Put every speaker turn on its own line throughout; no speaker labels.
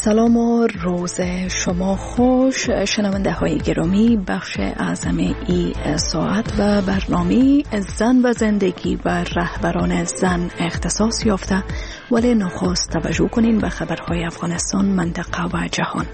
سلام و روز شما خوش شنونده های گرامی. بخش اعظم ای ساعت و برنامه زن و زندگی و رهبران زن اختصاص یافته، ولی نخست توجه کنین به خبرهای افغانستان، منطقه و جهان.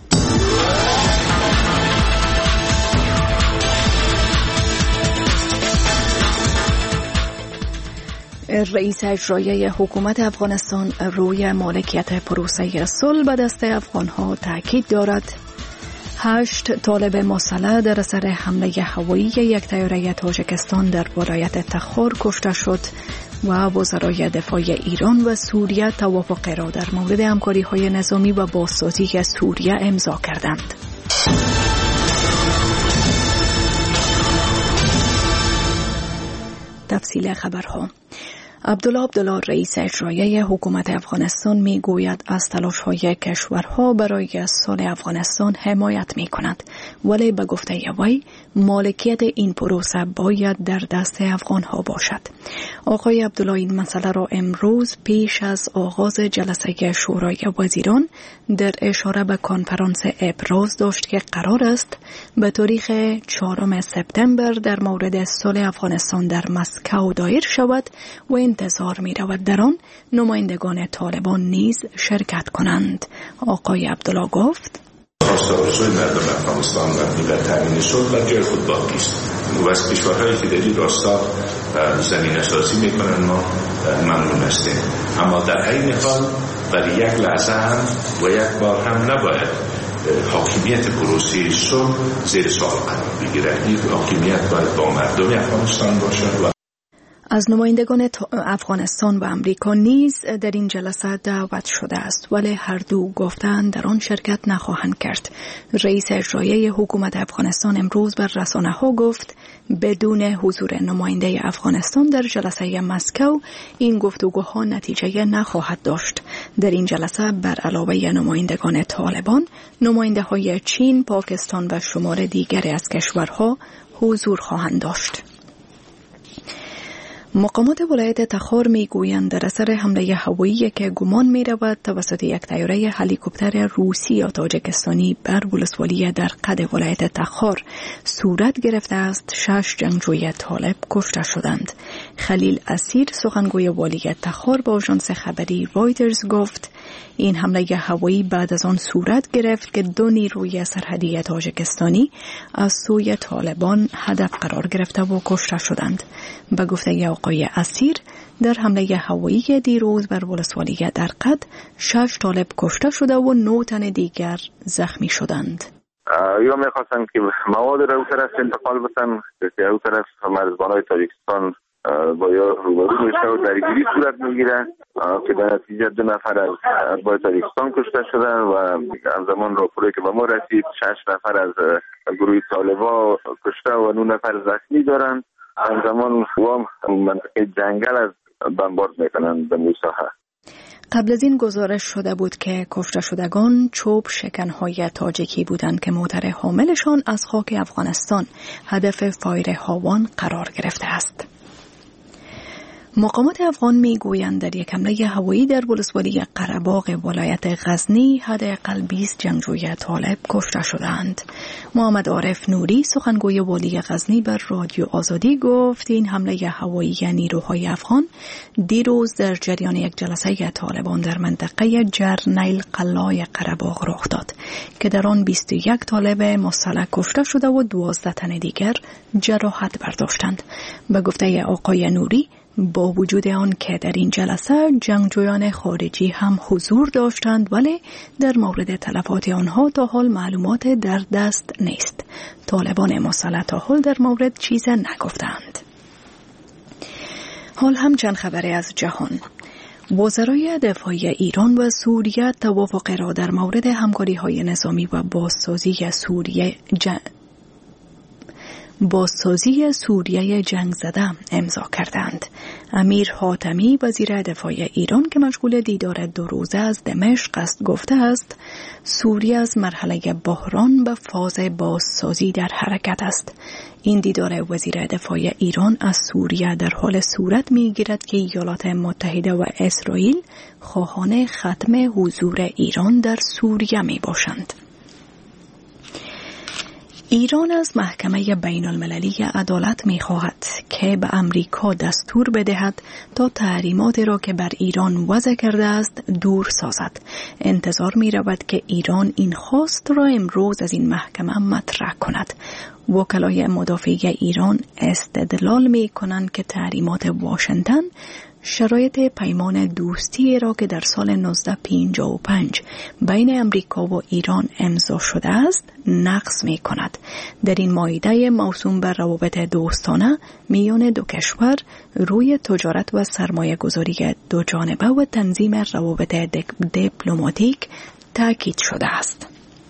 رئیس اجرایی حکومت افغانستان روی مالکیت پروسه صلح به دست افغانها تاکید دارد. 8 طالب مسلح در اثر حمله هوایی یک طیاره تاجیکستان در ولایت تخار کشته شد و وزرای دفاع ایران و سوریه توافق را در مورد همکاری‌های نظامی و بازسازی سوریه امضا کردند. تفصیل خبرها. عبدالله رئیس اجرایی حکومت افغانستان می گوید از تلاش‌های کشورها برای صلح افغانستان حمایت می کند، ولی به گفته وی مالکیت این پروسه باید در دست افغانها باشد. آقای عبدالله این مسئله را امروز پیش از آغاز جلسه شورای وزیران در اشاره به کنفرانس ابراز داشت که قرار است به تاریخ 4 سپتامبر در مورد صلح افغانستان در مسکو دایر شود و انتظار می رود در آن نمایندگان طالبان نیز شرکت کنند. آقای عبدالله گفت:
آرزوی مردم افغانستان و تامین صلح بر جای خود باقی است و از کشورهایی که در این راستا زمینه سازی میکنند ما ممنون هستیم، اما در عین حال برای یک لحظه هم و یک بار هم نباید حاکمیت پروسه صلح زیر سوال قرار بگیرد. این حاکمیت باید با مردم افغانستان باشد. و
از نمایندگان افغانستان و امریکا نیز در این جلسه دعوت شده است، ولی هر دو گفتند در آن شرکت نخواهند کرد. رئیس اجرایی حکومت افغانستان امروز بر رسانه‌ها گفت بدون حضور نماینده افغانستان در جلسه مسکو این گفتگوها نتیجه نخواهد داشت. در این جلسه بر علاوه نمایندگان طالبان، نماینده‌های چین، پاکستان و شمار دیگری از کشورها حضور خواهند داشت. مقامات ولایت تخار می گویند در اثر حمله هوایی که گمان می رود توسط یک طیاره هلیکوپتر روسی یا تاجیکستانی بر ولسوالی در قد ولایت تخار صورت گرفته است، 6 جنگجوی طالب کشته شدند. خلیل اسیر سخنگوی والی تخار با آژانس خبری رایترز گفت این حمله هوایی بعد از آن صورت گرفت که 2 نیروی سرحدی تاجیکستانی از سوی طالبان هدف قرار گرفته و کشته شدند. به گفته آقای اسیر در حمله هوایی دیروز بر ولسوالی در قد 6 طالب کشته شده و 9 تن دیگر زخمی شدند.
یا میخواستن که مواد را او طرف انتقال بسن که او طرف مرزبانای تاجیکستان با یا روبرو میشه و درگیری صورت میگیره که در نتیجه 2 نفر از اتباع تاجیکستان کشته شدن و همزمان راپوری که به ما رسید 6 نفر از گروه طالبا کشته و 9 نفر زخمی دارن. همزمان وام منطقه جنگل از بمبارد میکنن به موساحه.
قبل از این گزارش شده بود که کشته شدگان چوب شکنهای تاجیکی بودند که موتر حاملشان از خاک افغانستان هدف فایر هاوان قرار گرفته است. مقامات افغان می گویند در یک حمله هوایی در ولسوالی قره‌باغ ولایت غزنی حداقل 20 جنگجوی طالب کشته شدند. محمد عارف نوری سخنگوی والی غزنی بر رادیو آزادی گفت این حمله هوایی نیروهای افغان دیروز در جریان یک جلسه طالبان در منطقه جرنیل قلای قره‌باغ رخ داد که در آن 21 طالب مسلح کشته شده و 12 تن دیگر جراحت برداشتند. به گفته آقای نوری با وجود آن که در این جلسه جنگجویان خارجی هم حضور داشتند، ولی در مورد تلفات آنها تا حال معلومات در دست نیست. طالبان مسلح تا حال در مورد چیز نگفتند. حال هم چند خبری از جهان. وزرای دفاع ایران و سوریه توافق را در مورد همکاری‌های نظامی و بازسازی سوریه بازسازی سوریه جنگ زده امضا کردند. امیر حاتمی وزیر دفاع ایران که مشغول دیدار 2 روزه از دمشق است گفته است سوریه از مرحله بحران به فاز بازسازی در حرکت است. این دیدار وزیر دفاع ایران از سوریه در حال صورت می‌گیرد که ایالات متحده و اسرائیل خواهان ختم حضور ایران در سوریه می‌باشند. ایران از محکمه بین المللی عدالت می خواهد که به امریکا دستور بدهد تا تحریماتی را که بر ایران وضع کرده است دور سازد. انتظار می رود که ایران این خواست را امروز از این محکمه مطرح کند. وکلای مدافع ایران استدلال می کنند که تحریمات واشنگتن شرایط پیمان دوستی را که در سال 1955 بین امریکا و ایران امضا شده است نقض می کند. در این معاهده موسوم بر روابط دوستانه میان دو کشور روی تجارت و سرمایه گذاری دو جانبه و تنظیم روابط دیپلماتیک تاکید شده است.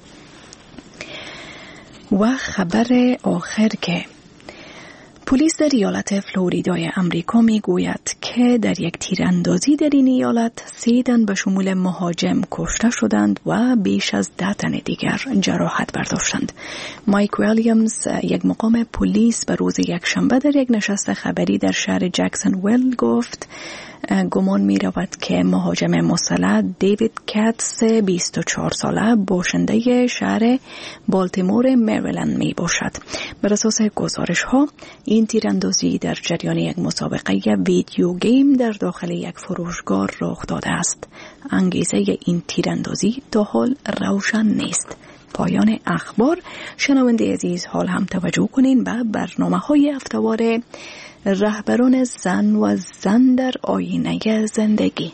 و خبر آخر که پلیس در ایالت فلوریدای امریکا می گوید که در یک تیراندازی در این ایالت 3 تن به شمول مهاجم کشته شدند و بیش از 10 تن دیگر جراحت برداشتند. مایک ویلیامز یک مقام پلیس به روز یکشنبه در یک نشست خبری در شهر جکسونویل گفت گمان می رود که مهاجم مسلح دیوید کاتس 24 ساله باشنده شهر بالتیمور مریلند می باشد. بر اساس گزارش ها این تیراندازی در جریان یک مسابقه ویدیو گیم در داخل یک فروشگاه رخ داده است. انگیزه این تیراندازی تا حال روشن نیست. پایان اخبار. شنونده عزیز حال هم توجه کنین به برنامه‌های هفته‌وار رهبران زن و زن در آینه زندگی.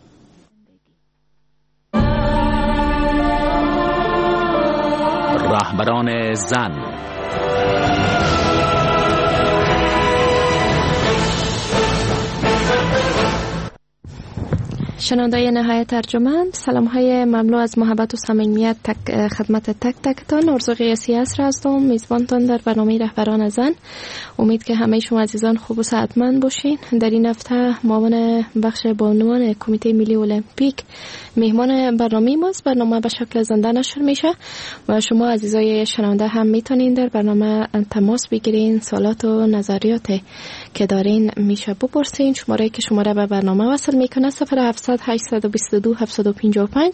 رهبران زن.
شنونده نهایت ارجمند، سلام های مملو از محبت و صمیمیت خدمت تک تکتان. ارزو قیاسی عصر هستم، میزبانتان در برنامه رهبران زن. امید که همه شما عزیزان خوب و صحتمند باشین. در این هفته معاون بخش بانوان کمیته ملی المپیک مهمان برنامه ماست. برنامه به شکل زنده نشر میشه و شما عزیزای شنونده هم میتونین در برنامه تماس بگیرین، سوالات و نظریات که دارین میشه بپرسین. شماره که شماره به برنامه وصل میکنه 0700 822 755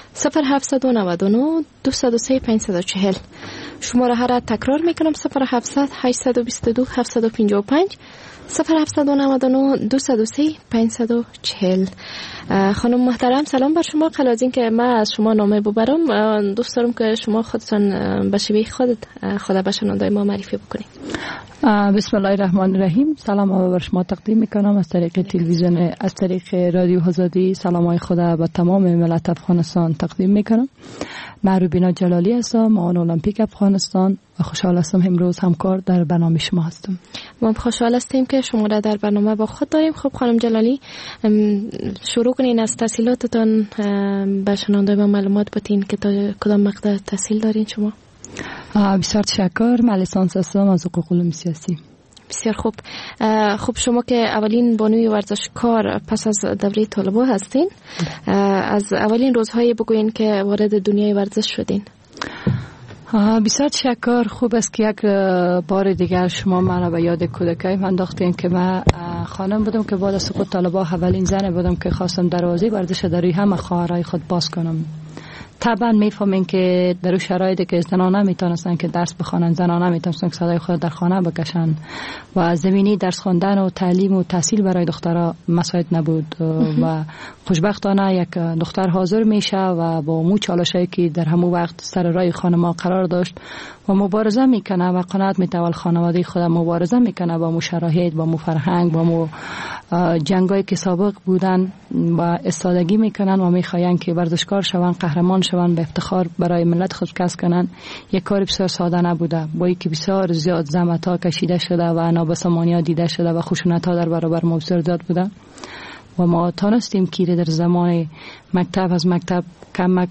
0799 203 540. شماره ها را تکرار میکنم 0700 822 755 0799 203 540. خانم محترم سلام بر شما. قبل از این که من از شما نامه ببرم دوست دارم که شما خودتان به شیوه خود به شنونده ما معرفی بکنید.
بسم الله الرحمن الرحیم. سلام بر شما تقدیم میکنم از طریق تلویزیون، از طریق رادیو آزادی. سلامای خدا به تمام ملت افغانستان تقدیم میکنم. من روبینا جلالی هستم، معاون المپیک افغانستان و خوشحال هستم امروز همکار در برنامه شما هستم.
ما خوشحال هستیم که شما را در برنامه با خود داریم. خب خانم جلالی شروع کنین از تحصیلاتتان به شنونده ما معلومات بدین که تا کدام مقطع تحصیل دارین شما؟
بسیار تشکر. من لیسانس هستم از حقوق علوم سیاسی.
بسیار خوب. خب شما که اولین بانوی ورزشکار پس از دوره طالبا هستین، از اولین روزهای بگوین که وارد دنیای ورزش شدین.
بسیار تشکر. خوب است که یک بار دیگر شما مرا به یاد کودکی انداختین که من خانم بودم که بعد از سقوط طالبا اولین زن بودم که خواستم دروازه ورزش در روی همه خواهرای خود باز کنم. طبعا میفهمین که در شرایطی که زنان نمیتونستن که درس بخوانن، زنان نمیتونستن که صدای خود در خانه بکشن و زمینی درس خواندن و تعلیم و تحصیل برای دخترها مساعد نبود و خوشبختانه یک دختر حاضر میشه و با مو چالشایی که در همون وقت سر راه خانما قرار داشت و مبارزه میکنه و قناعت میتول خانواده خود مبارزه میکنه با مو شرایط، با مو فرهنگ، با مو جنگایی که سابق بودن و استادگی میکنن و میخواین که ورزشکار شون، قهرمان شون، به افتخار برای ملت خود کسب کنن. یک کار بسیار ساده نبوده، با اینکه بسیار زیاد زحمت‌ها کشیده شده و نابسامانی‌ها دیده شده و خشونت‌ها در برابر ما بسیار زیاد بوده و ما تانستیم که در زمان مکتب از مکتب کمک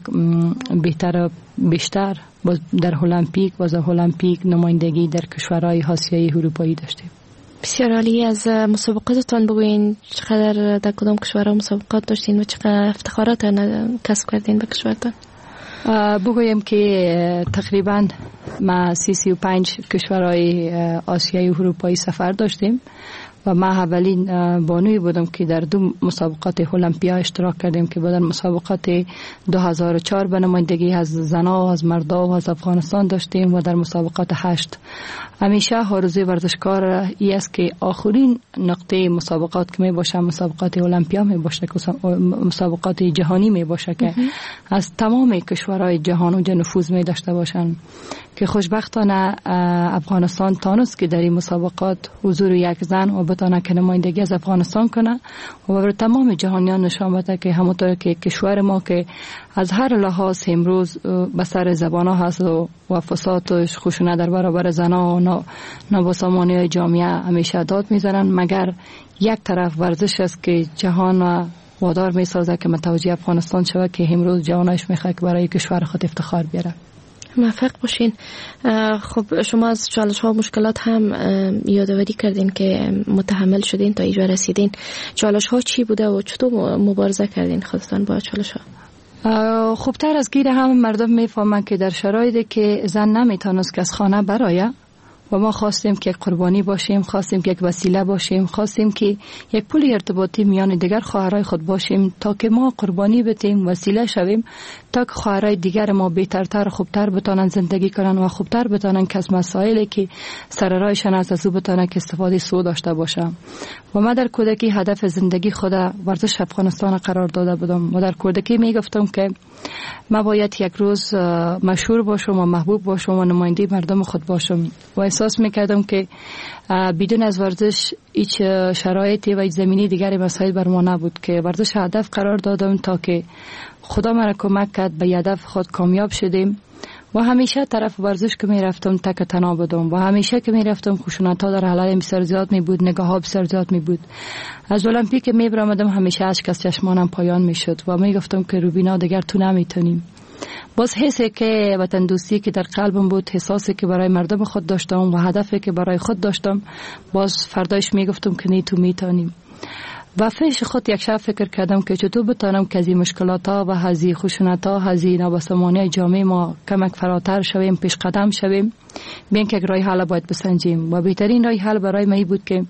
بیشتر در المپیک و در المپیک نمایندگی در کشورهای آسیایی اروپایی داشتیم.
بسیار عالی. از مسابقاتتان بگوین چقدر در کدام کشورها مسابقات داشتین و چقدر افتخارات کسب کردین به کشورتان؟
بگویم که تقریبا ما 35 کشورهای آسیایی و اروپایی سفر داشتیم و ما اولین بانوی بودم که در 2 مسابقات المپیا اشتراک کردیم که در مسابقات 2004 به نمایندگی از زنان و از مردا و از افغانستان داشتیم و در مسابقات 8. همیشه آرزوی ورزشکار ای است که آخرین نقطه مسابقات که می باشه مسابقات المپیا می باشه، مسابقات جهانی می باشه که از تمام کشورهای جهان اونجا نفوذ می داشته باشند که خوشبختانه افغانستان تانست که در این مسابقات حضور یک زن و بتانه که نمایندگی از افغانستان کنه و بر تمام جهانیان نشان بده که همونطور که کشور ما که از هر لحاظ امروز به سر زبان ها هست و فساد و خشونت در برابر زنان و نابسامانی های جامعه همیشه داد میزنن، مگر یک طرف ورزش است که جهان وادار میسازه که متوجه افغانستان شود که امروز جوانش میخواد که برای کشور خود افتخار بیاره.
موفق باشین. خب شما از چالش ها و مشکلات هم یادآوری کردین که متحمل شدین تا اینجا رسیدین. چالش ها چی بوده و چطور مبارزه کردین خودتان با چالش ها؟
خوبتر از گیر هم مردم میفهمن که در شرایطی که زن نمیتونست که از خانه برایه و ما خواستیم که قربانی باشیم، خواستیم که یک وسیله باشیم، خواستیم که یک پل ارتباطی میان دیگر خواهرای خود باشیم تا که ما قربانی بتیم، وسیله شویم تا که خواهرای دیگر ما بهترتر خوبتر بتانن زندگی کنن و خوبتر بتانن که از مسائلی که سر راهشان از او بتانن که استفاده سود داشته باشم. و ما در کودکی هدف زندگی خود ورزش افغانستان قرار داده بودم و در کودکی میگفتم که ما باید یک روز مشهور باشم و محبوب باشم و نماینده مردم خود باشم و احساس میکردم که بدون از ورزش هیچ شرایطی و هیچ زمینی دیگری مسائل بر ما نبود که ورزش هدف قرار دادم تا که خدا مرا کمک کرد به هدف خود کامیاب شدیم و همیشه طرف ورزش که می رفتم تک تنها بودم و همیشه که می رفتم خشونت ها در حلال بسیار زیاد می بود، نگاه ها بسیار زیاد می بود. از المپیک که می برآمدم همیشه اشک از چشمانم پایان می شد و می گفتم که روبینا دیگر تو نمیتونیم. باز حسی که وطن دوستی که در قلبم بود، احساسی که برای مردم خود داشتم و هدفی که برای خود داشتم، باز فردایش می گفتم که نه تو میتونیم. و پیش خود یک شب فکر کردم که چطور بتانم که از این مشکلات ها و از این خشونت ها، از این نابسامانی جامعه ما کمک فراتر شویم، پیش قدم شویم، بین که راه حل باید بسنجیم. و بهترین راه حل برای من بود که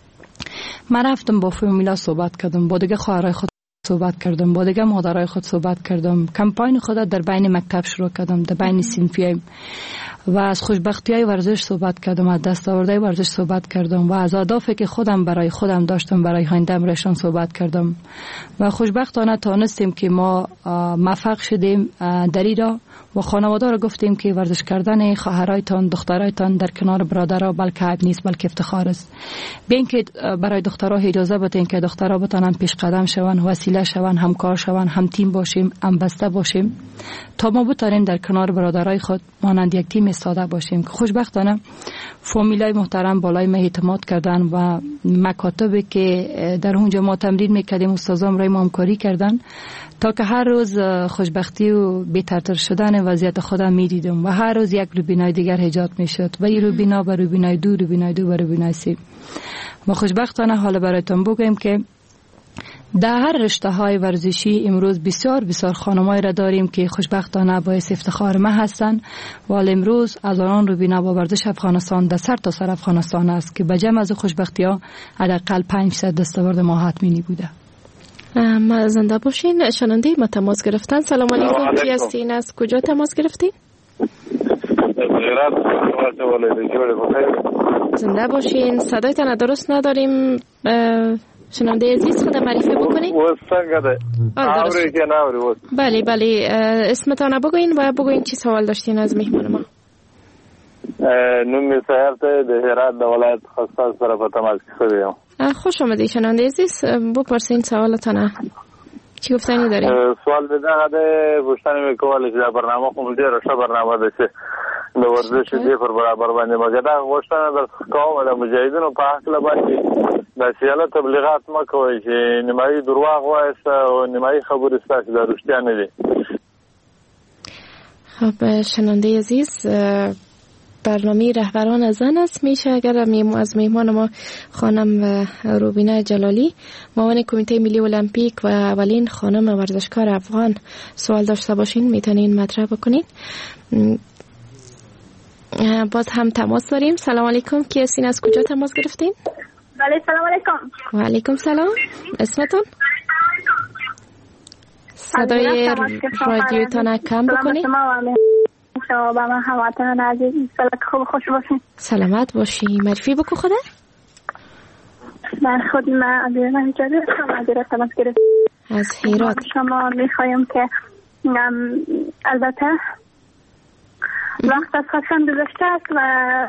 من رفتم با فامیلا صحبت کردم، با دیگه خواهرای خود صحبت کردم، با دیگه مادرای خود صحبت کردم، کمپاین خود در بین مکتب شروع کردم، در بین صنفی و از خوشبختی‌های ورزش صحبت کردم، از دستاوردهای ورزش صحبت کردم و از اهدافی که خودم برای خودم داشتم برای آینده‌ام رشان صحبت کردم و خوشبختانه تونستیم که ما موفق شدیم در ایران و خانواده را گفتیم که ورزش کردن خواهرایتان، دخترایتان در کنار برادرها بلکه عیب نیست بلکه افتخار است. بین که برای دخترها اجازه بدین که دخترها بتونن پیش قدم شون، وسیله شون، همکار شون، هم تیم باشیم، هم بسته باشیم تا ما بتونیم در کنار برادرای خود مانند یک تیم ساده باشیم. که خوشبختانه فامیلای محترم بالای ما اعتماد کردن و مکاتبی که در اونجا ما تمرین میکردیم استادام رای ما همکاری کردن تا که هر روز خوشبختی و بهترتر شدن وضعیت خودم میدیدم و هر روز یک روبینای دیگر ایجاد میشد و این روبینا به روبینای دو، روبینای دو به روبینای سه. و خوشبختانه حالا برایتون بگم که در هر رشته های ورزشی امروز بسیار بسیار خانمایی را داریم که خوشبختانه باعث افتخار ما هستند و امروز از آن روبینا با ورزش افغانستان در سر تا سر افغانستان است که به جمع از خوشبختی ها حداقل 5% دستاورد ما حتمی بوده.
ما زنده باشین. شنونده ما تماس گرفتن. سلام علیکم. کی هستین؟ از کجا تماس گرفتین؟ زنده باشین. صدایتان درست نداریم. شنونده عزیز خود معرفی بکنید. بله بله، اسمتان بگوین و بگوین چی سوال داشتین از مهمان ما.
نومی سهر ته د هرات د ولایت خاصه سره په تماس کې یم.
خوش آمدید شنونده عزیز، بپرسین سوالتان. چی گفتنی دارین؟
سوال به دغه د پوښتنه وکول چې دا برنامه کوم ډیره ښه برنامه ده چې
ورزش دی پر برابر باندې مګدا غوښتنه در کوم د مجاهدینو په حق باندې د سیاله تبلیغات مکوئ چې نیمایي درواغ وایسته او نیمایي خبرې ستاسو د رښتیا نه دي.
خب شنونده عزیز، برنامه رهبران زن است. میشه اگر از میهمان ما خانم روبینا جلالی، معاون کمیته ملی المپیک و اولین خانم ورزشکار افغان سوال داشته باشین میتونین مطرح بکنین. باز هم تماس داریم. سلام علیکم، کی هستین؟ از کجا تماس گرفتین؟
بله سلام علیکم.
و علیکم سلام. اسمتون؟ صدای رادیوتان کم بکنید.
شما با من هموطنان عزیز خوب خوش باشین.
سلامت باشی. معرفی بکن خدا.
من خود من اجازه شما تماس گرفت
از هرات.
شما میخوایم که البته وقت از خواستم گذشته است و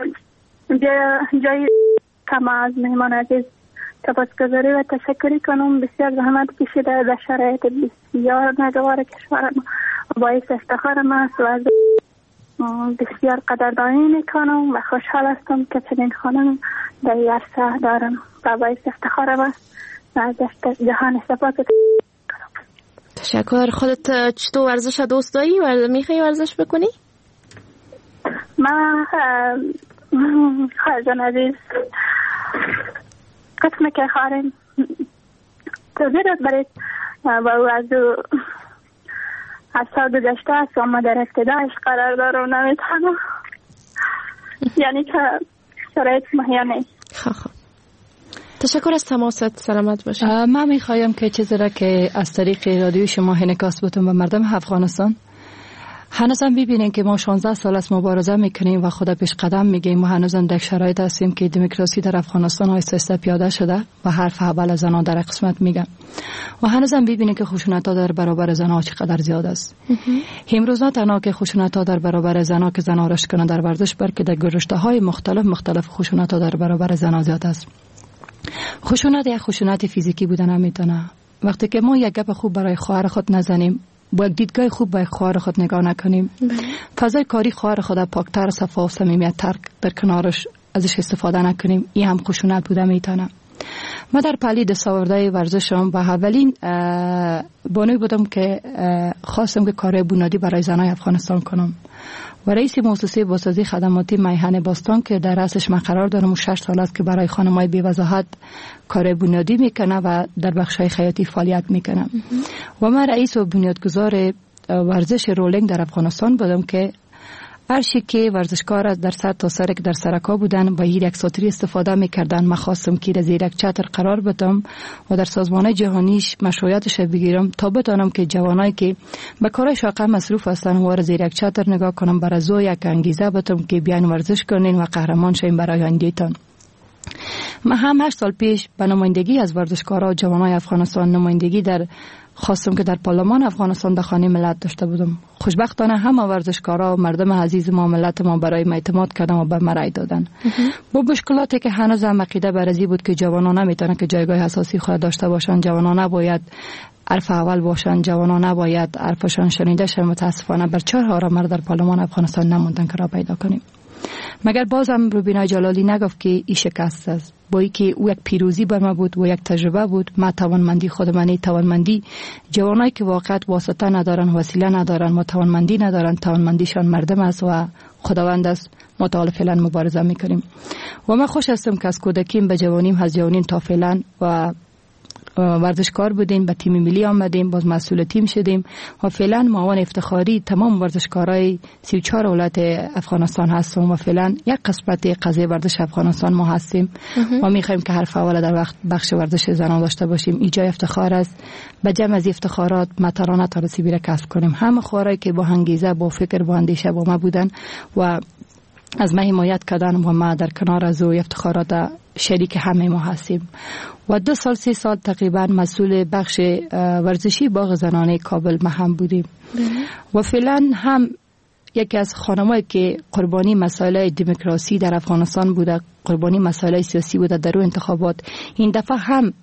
جای کما از مهمان عزیز تبسگذاری و تشکری کنم. بسیار زحمت کشیده در شرایط بسیار ناگوار کشور ما، باعث افتخار ما است و بسیار قدردانی میکنم و خوشحال هستم که چنین خانم در این عرصه دارم و باعث افتخار ما و از جهان استفاده کنم.
تشکر. خودت چطور ورزش دوست داری و میخوایی ورزش بکنی؟
ما خواهرجان عزیز قسمه که خواهرم توضیحات برید و او از سال گذشته است و ما در ابتدایش قرار دارم و نمیتونم یعنی که شرایط مهیا نیست.
خب تشکر از تماست. سلامت باشید.
من میخوایم که چیزی را که از طریق رادیو شما انعکاس بتون به مردم افغانستان. هنوزم ببینین که ما 16 سال از مبارزه میکنیم و خدا پیش قدم میگیم و هنوزم در شرایط هستیم که دموکراسی در افغانستان آهسته پیاده شده و حرف اول زنان در قسمت میگن و هنوزم ببینین که خشونت‌ها در برابر زنان چقدر زیاد است. امروز نه تنها که خشونت‌ها در برابر زنان که زنان رشد کنند در ورزش، بلکه در گذشته‌های مختلف خشونت‌ها در برابر زنان زیاد است. خشونت یک خشونت فیزیکی بودن نمیتونه. وقتی که ما یک گپ خوب برای خواهر خود نزنیم، با یک دیدگاه خوب به خواهر خود نگاه نکنیم، فضای کاری خواهر خود پاکتر، صفا و صمیمیت تر در کنارش ازش استفاده نکنیم، این هم خشونت بوده میتونه. ما در پلی دستاوردهای ورزشم و اولین بانوی بودم که خواستم که کار بنیادی برای زنای افغانستان کنم و رئیس مؤسسه بازسازی خدماتی میهن باستان که در رأسش من قرار دارم و 6 سال است که برای خانم‌های بی‌وضاحت کار بنیادی میکنه و در بخش‌های خیاطی فعالیت میکنه و من رئیس و بنیادگذار ورزش رولینگ در افغانستان بودم که هرچی که ورزشکار در سر تا سر که در سرکا بودن و یک ساتری استفاده میکردن، من خواستم که زیر یک چتر قرار بدم و در سازمان جهانیش مشروعیتش بگیرم تا بتونم که جوانایی که به کارهای شاقه مصروف هستن و زیر یک چتر نگاه کنم، برای زو یک انگیزه بدم که بیان ورزش کنین و قهرمان شین برای آیندهتان. من هم 8 سال پیش به نمایندگی از ورزشکارا و جوانای افغانستان نمایندگی در خواستم که در پارلمان افغانستان در خانه ملت داشته بودم. خوشبختانه همه ورزشکارا و مردم عزیز ما ملت ما برای ما اعتماد کردن و به ما رای دادن. با مشکلاتی که هنوز هم عقیده برزی بود که جوانان نمیتونن که جایگاه اساسی خود داشته باشن، جوانان نباید حرف اول باشن، جوانان نباید حرفشان شنیده شه. متاسفانه بر 4 آرامر در پارلمان افغانستان نموندن که را پیدا کنیم. مگر بازم روبینا جلالی نگفت که این شکست است، با اینکه او یک پیروزی بر ما بود و یک تجربه بود. ما توانمندی خود منی، توانمندی جوانایی که واقعا واسطه ندارن، وسیله ندارن، ما توانمندی ندارن، توانمندیشان مردم است و خداوند است. ما تا فعلا مبارزه میکنیم و من خوش هستم که از کودکیم به جوانیم، از جوانیم تا فعلا و ورزشکار بودیم، به تیم ملی آمدیم، باز مسئول تیم شدیم و فعلا معاون افتخاری تمام ورزشکارای 34 ولایت افغانستان هستیم و فعلا یک قسمت قضیه ورزش افغانستان ما هستیم و میخوایم که حرف اول در وقت بخش ورزش زنان داشته باشیم. این جای افتخار است. به جمع از افتخارات مطرانه ترسیبی را کسب کنیم. همه خواهرایی که با انگیزه، با فکر، با اندیشه با ما بودن و از ما حمایت کردن و ما در کنار از او افتخارات شریک همه ما هستیم و 2 سال 3 سال تقریبا مسئول بخش ورزشی باغ زنانه کابل ما هم بودیم و فعلا هم یکی از خانمایی که قربانی مسائل دموکراسی در افغانستان بوده، قربانی مسائل سیاسی بوده در انتخابات، این دفعه هم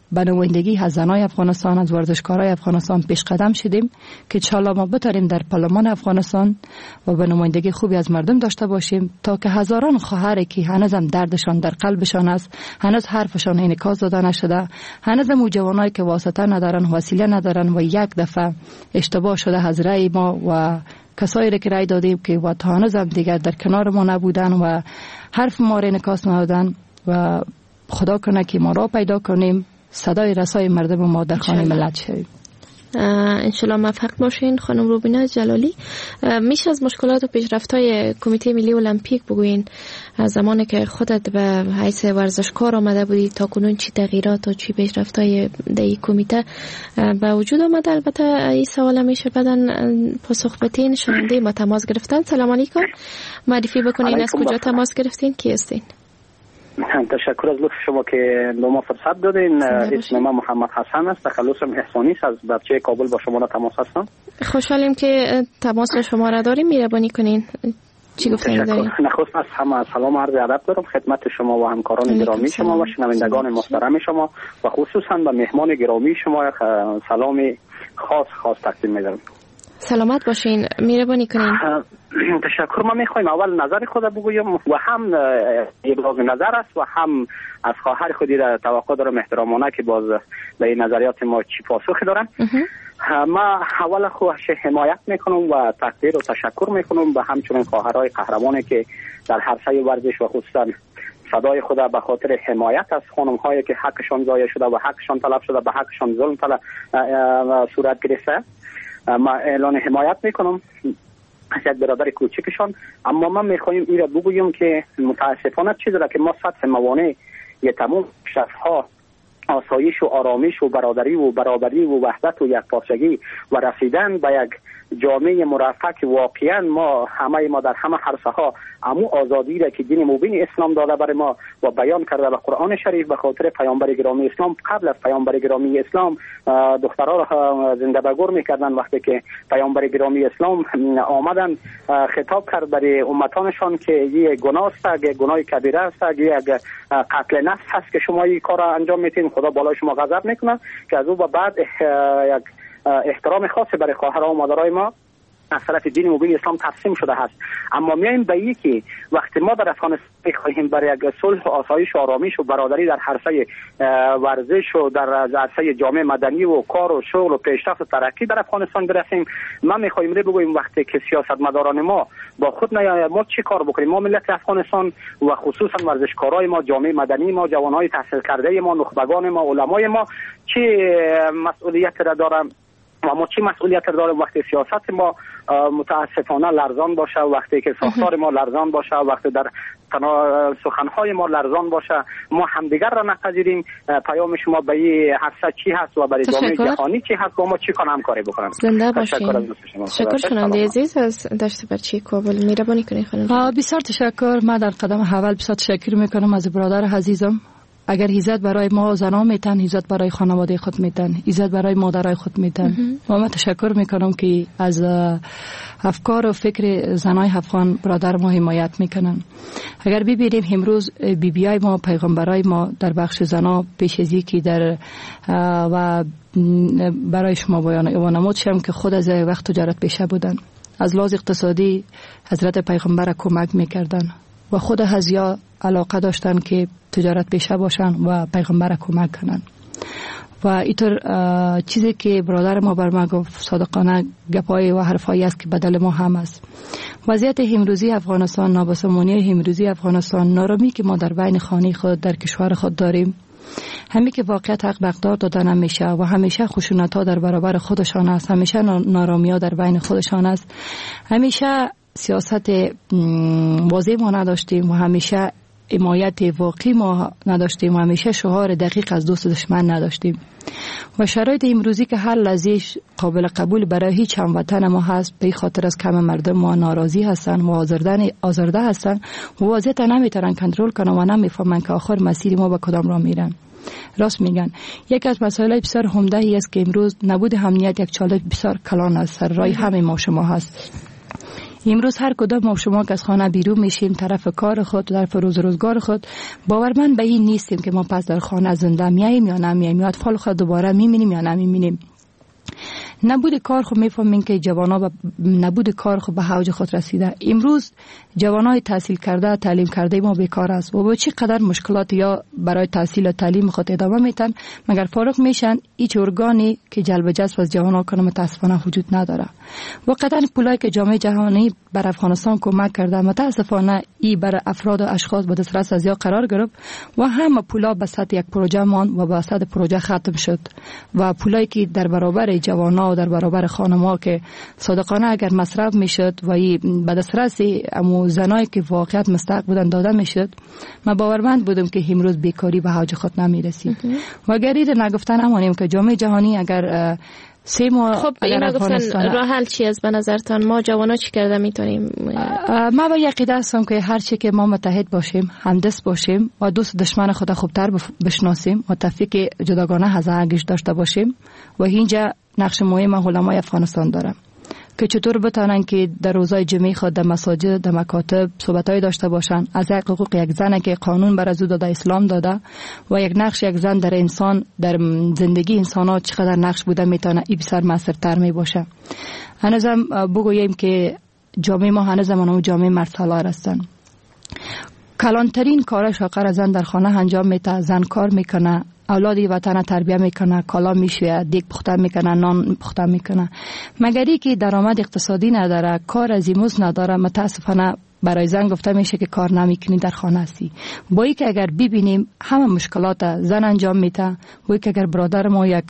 به نمایندگی از زنای افغانستان، از ورزشکارای افغانستان پیش قدم شدیم که انشالله ما بتاریم در پارلمان افغانستان و به نمایندگی خوبی از مردم داشته باشیم تا که هزاران خواهری که هنوزم دردشان در قلبشان است، هنوز حرفشان انعکاس داده نشده، هنوزم جوانایی که واسطه ندارن، وسیله ندارن و یک دفعه اشتباه شده از رأی ما و کسایی که رأی دادیم که و تا هنوزم دیگر در کنار ما نبودن و حرف ما را انعکاس ندادن و خدا کنه که ما را پیدا کنیم، صدای رسای مردم ما در خانه ملت شویم.
انشالله موفق باشین. خانم روبینا جلالی، میشه از مشکلات و پیشرفت‌های کمیته ملی المپیک بگوین؟ از زمانی که خودت به حیث ورزشکار آمده بودی تا کنون چی تغییرات و چی پیشرفت‌های در کمیته به وجود آمده؟ البته این سوال میشه بدن پاسخ بدین. شنونده ما تماس گرفتن. سلام علیکم، معرفی بکنین از کجا تماس گرفتین، کی هستین؟
تشکر از لطف شما که به ما فرصت دادین. اسم من محمد حسن است، تخلصم احسانی است، از بچه کابل با شما را تماس هستم.
خوشحالیم که تماس شما را داریم. مهربانی کنین چی گفتین دارین؟
نخست از همه سلام عرض ادب دارم خدمت شما و همکاران گرامی شما و شنوندگان محترم شما و خصوصا به مهمان گرامی شما سلام خاص تقدیم می‌دارم.
سلامت باشین، مهربانی کنین.
تشکر. ما میخوایم اول نظر خود بگویم و هم ابراز نظر است و هم از خواهر خودی را توقع دارم احترامانه که باز به این نظریات ما چی پاسخی دارن. ما اول خودش حمایت میکنم و تقدیر و تشکر میکنم به همچنین خواهرای قهرمانی که در حرفه ورزش و خصوصا صدای خود به خاطر حمایت از خانم هایی که حقشان ضایع شده و حقشان طلب شده به حقشان ظلم صورت گرفته، ما اعلان حمایت میکنم از یک برادر کوچکشان. اما من میخوایم این را بگویم که متاسفانه چیزی را که ما سطح موانع یه تمام شخصها آسایش و آرامش و برابری و وحدت و یکپارچگی و رسیدن به یک جامعه مرفه که واقعا ما در همه عرصه ها امو آزادی را که دین مبین اسلام داده برای ما و بیان کرده به قرآن شریف به خاطر پیامبر گرامی اسلام. قبل از پیامبر گرامی اسلام دخترها را زنده بگور میکردن، وقتی که پیامبر گرامی اسلام آمدن خطاب کرد برای امتانشان که یک گناه است، یک گناه کبیره است، یک قتل نفس هست که شما این کار را انجام میتین، خدا بالای شما غضب میکنه. که از او بعد یک احترام خاصی برای خواهرها و مادرای ما از طرف دین مبین اسلام تقسیم شده هست. اما میایم به این که وقتی ما در افغانستان خواهیم برای یک صلح و آسایش و آرامش و برادری در عرصه ورزش و در عرصه جامعه مدنی و کار و شغل و پیشرفت و ترقی در افغانستان برسیم، ما میخوایم بگویم وقتی که سیاستمداران ما با خود نیاید ما چی کار بکنیم. ما ملت افغانستان و خصوصا ورزشکارای ما، جامعه مدنی ما، جوانای تحصیل کرده ما، نخبگان ما، علمای ما چه مسئولیت را دارن و ما چی مسئولیت داریم وقتی سیاست ما متاسفانه لرزان باشه، وقتی که ساختار ما لرزان باشه، وقتی در سخنهای ما لرزان باشه، ما همدیگر را نپذیریم. پیام شما به این حرصه چی هست و برای جامعه جهانی چی هست و ما چی کنم کاری بکنم؟
زنده باشین. تشکر شنونده عزیز از دشت برچی کابل، مهربانی کنید خانم.
بسیار تشکر. من در قدم اول بسیار تشکر میکنم از برادر عزیزم. اگر ایزد برای ما زنان میتن، ایزد برای خانواده خود میتن، ایزد برای مادرای خود میتن. و من تشکر میکنم که از افکار و فکر زنای افغان برادر ما حمایت میکنن. اگر ببینیم امروز بیبیای ما، پیغمبرای ما در بخش زنا پیش از اینکه در و برای شما وانمود شم که خود از وقت تجارت پیشه بودن، از لحاظ اقتصادی حضرت پیغمبر کمک میکردن و خود هزیا علاقه داشتن که تجارت پیشه باشن و پیغمبر کمک کنن. و اینطور چیزی که برادر ما بر ما گفت صادقانه گپای و حرفایی است که بدل ما هم است. وضعیت امروزی افغانستان، نابسامانی امروزی افغانستان، نارامی که ما در بین خانه خود در کشور خود داریم، همین که واقعیت حق مقدار دادن همیشه و همیشه خشونت ها در برابر خودشان است، همیشه نارامی ها در بین خودشان است، همیشه سیاست واضح ما نداشتیم و همیشه حمایت واقعی ما نداشتیم و همیشه شعار دقیق از دوست دشمن نداشتیم. و شرایط امروزی که هر لحظه قابل قبول برای هیچ هموطن ما هست، به خاطر از کم مردم ما ناراضی هستن و آزرده هستن و وضعیت نمیتونن کنترل کنن و نمیفهمن که آخر مسیر ما به کدام راه میرن. راست میگن. یکی از مسائل بسیار عمده ای است که امروز نبود امنیت یک چاله بسیار کلان است، سر راه همه ما شما هست. امروز هر کدام ما شما که از خانه بیرون میشیم طرف کار خود، طرف روزگار خود، باورمند به این نیستیم که ما پس در خانه زنده میاییم یا نمیاییم، یا اطفال خود دوباره میبینیم یا نمیبینیم. نبود کار خود میفهمیم که جوانا نبود کار خود به اوج خود رسیده. امروز جوانای تحصیل کرده، تعلیم کرده ما بیکار است و با چه قدر مشکلات یا برای تحصیل و تعلیم خود ادامه میتن، مگر فارغ میشن هیچ ارگانی که جلب جذب از جوانا کنه متاسفانه وجود نداره. واقعا پولایی که جامعه جهانی بر افغانستان کمک کرده متاسفانه این بر افراد و اشخاص به دسترس از یا قرار گرفت و همه پولا به سطح یک پروژه ماند و به سطح پروژه ختم شد و پولایی که در برابر جوانا و در برابر خانم‌ها که صادقانه اگر مصرف میشد و به دسترس امو زنایی که واقعیت مستحق بودن داده میشد، من باورمند بودم که امروز بیکاری به اوج خود نمیرسید. و اگر این نگفتن امانیم که جامعه جهانی اگر
خب اینا گفتن راه حل چی است به نظرتان؟ ما جوانا چی کرده میتونیم؟
ما با عقیده هستم که هر چی که ما متحد باشیم، همدست باشیم و دوست دشمن خود خوبتر بشناسیم و تفکیک جداگانه هزارگیش داشته باشیم و اینجا نقش مهم علمای افغانستان داره که چطور بتانن که در روزهای جمعه خود در مساجد، در مکاتب صحبت‌های داشته باشن از حقوق یک زن که قانون بر از او داده، اسلام داده و یک نقش یک زن در انسان در زندگی انسان‌ها چقدر نقش بوده میتونه این بسیار موثرتر می باشه. هنوزم بگوییم که جامعه ما هنوز اون جامعه مرد هستن. کلانترین کار شاقر زن در خانه انجام میده، زن کار میکنه، اولادی وطن تربیه میکنه، کالا میشویه، دیگ پخته میکنه، نان پخته میکنه. مگری که درآمد اقتصادی نداره، کار عزیموز نداره، متاسفانه برای زن گفته میشه که کار نمیکنی در خانه هستی. بایی که اگر ببینیم همه مشکلات زن انجام میده، بایی که اگر برادر ما یک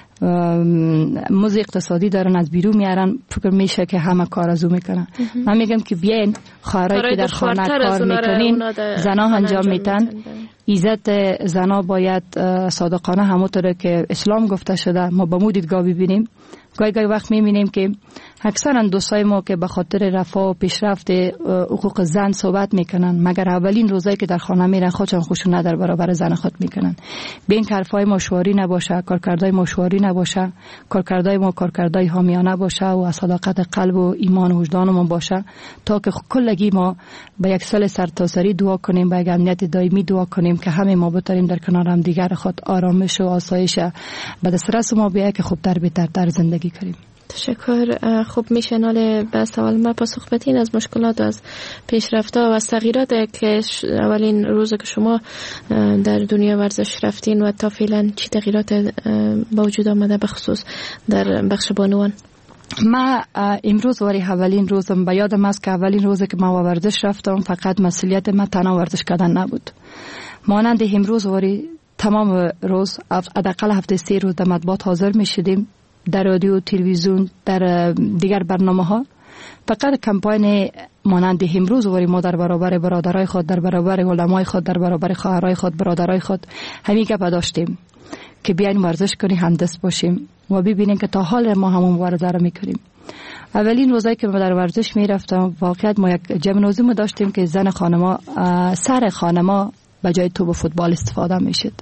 موز اقتصادی دارن از بیرون میارن، فکر میشه که همه کار از او میکنن. من میگم که بیاین خواهرایی که در خانه کار میکنین زنا انجام میتن. عزت زنا باید صادقانه همونطور که اسلام گفته شده ما با مو دیدگاه ببینیم. گاهی وقت میبینیم که اکثرا دوستای ما که به خاطر رفاه و پیشرفت حقوق زن صحبت میکنن، مگر اولین روزایی که در خانه میرن خودشون خوشون در برابر زن خود میکنن. بین حرفای ما شعاری نباشه، کارکردهای ما شعاری نباشه، کارکردهای ما کارکردهای حامیانه باشه و از صداقت قلب و ایمان و وجدانمون باشه، تا که کلگی ما به یک سال سرتاسری دعا کنیم، به یک امنیت دائمی دعا کنیم که همه ما بتونیم در کنار هم دیگر خود آرامش و آسایش به دسترس ما بیاید که خوبتر بهتر در زندگی کنیم.
تشکر. خب میشه نال به سوال ما پاسخ بدین از مشکلات و از پیشرفت‌ها و از تغییرات که اولین روز که شما در دنیا ورزش رفتین و تا فعلا چی تغییرات با وجود آمده به خصوص در بخش بانوان؟
ما امروز واری اولین روزم به یادم است که اولین روز که ما ورزش رفتم فقط مسئولیت ما تنها ورزش کردن نبود. مانند امروز واری تمام روز حداقل هفته 3 روز در مطبوعات حاضر می شدیم، در رادیو، تلویزیون، در دیگر برنامه ها. فقط کمپاین مانند امروز واری ما در برابر برادرای خود، در برابر علمای خود، در برابر خواهرای خود، برادرای خود همین گپ داشتیم که بیاین ورزش کنیم، همدست باشیم و ببینیم که تا حال ما همون مبارزه رو میکنیم. اولین روزایی که ما در ورزش میرفتم واقعیت ما یک جمنازیوم داشتیم که زن خانما سر خانما به جای توپ فوتبال استفاده میشد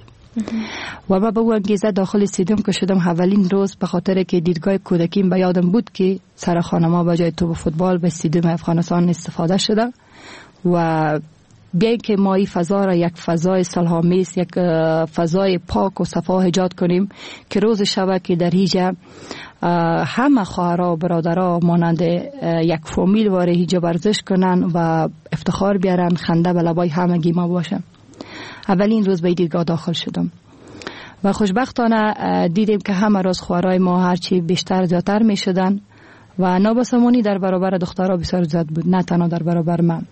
و ما به اون انگیزه داخل استادیوم که شدم اولین روز، به خاطر که دیدگاه کودکیم به یادم بود که سر خانما به جای توپ فوتبال به استادیوم افغانستان استفاده شده و بیاین که ما این فضا را یک فضای صلح‌آمیز، یک فضای پاک و صفا ایجاد کنیم که روز شب که در هیجا همه خواهرها و برادرها مانند یک فامیل واره هیجا ورزش کنن و افتخار بیارن، خنده به لبای همگی ما باشه. اولین روز به دیدگاه داخل شدم و خوشبختانه دیدیم که همه روز خواهرای ما هرچی بیشتر زیادتر می شدن و نابسامانی در برابر دخترها بسیار زیاد بود، نه تنها در برابر من.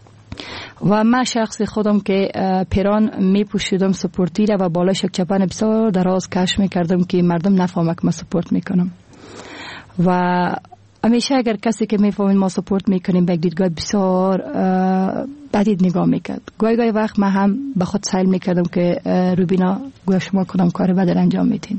و من شخص خودم که پیران می پوشیدم سپورتی را و بالاش یک چپن بسیار دراز کش می کردم که مردم نفهمه که من سپورت می کنم و همیشه اگر کسی که می فهمید ما سپورت می کنیم به دیدگاه بسیار بدید نگاه می کرد. گاهی وقت من هم به خود سائل می کردم که روبینا گویا شما کدام کار بد انجام میدین.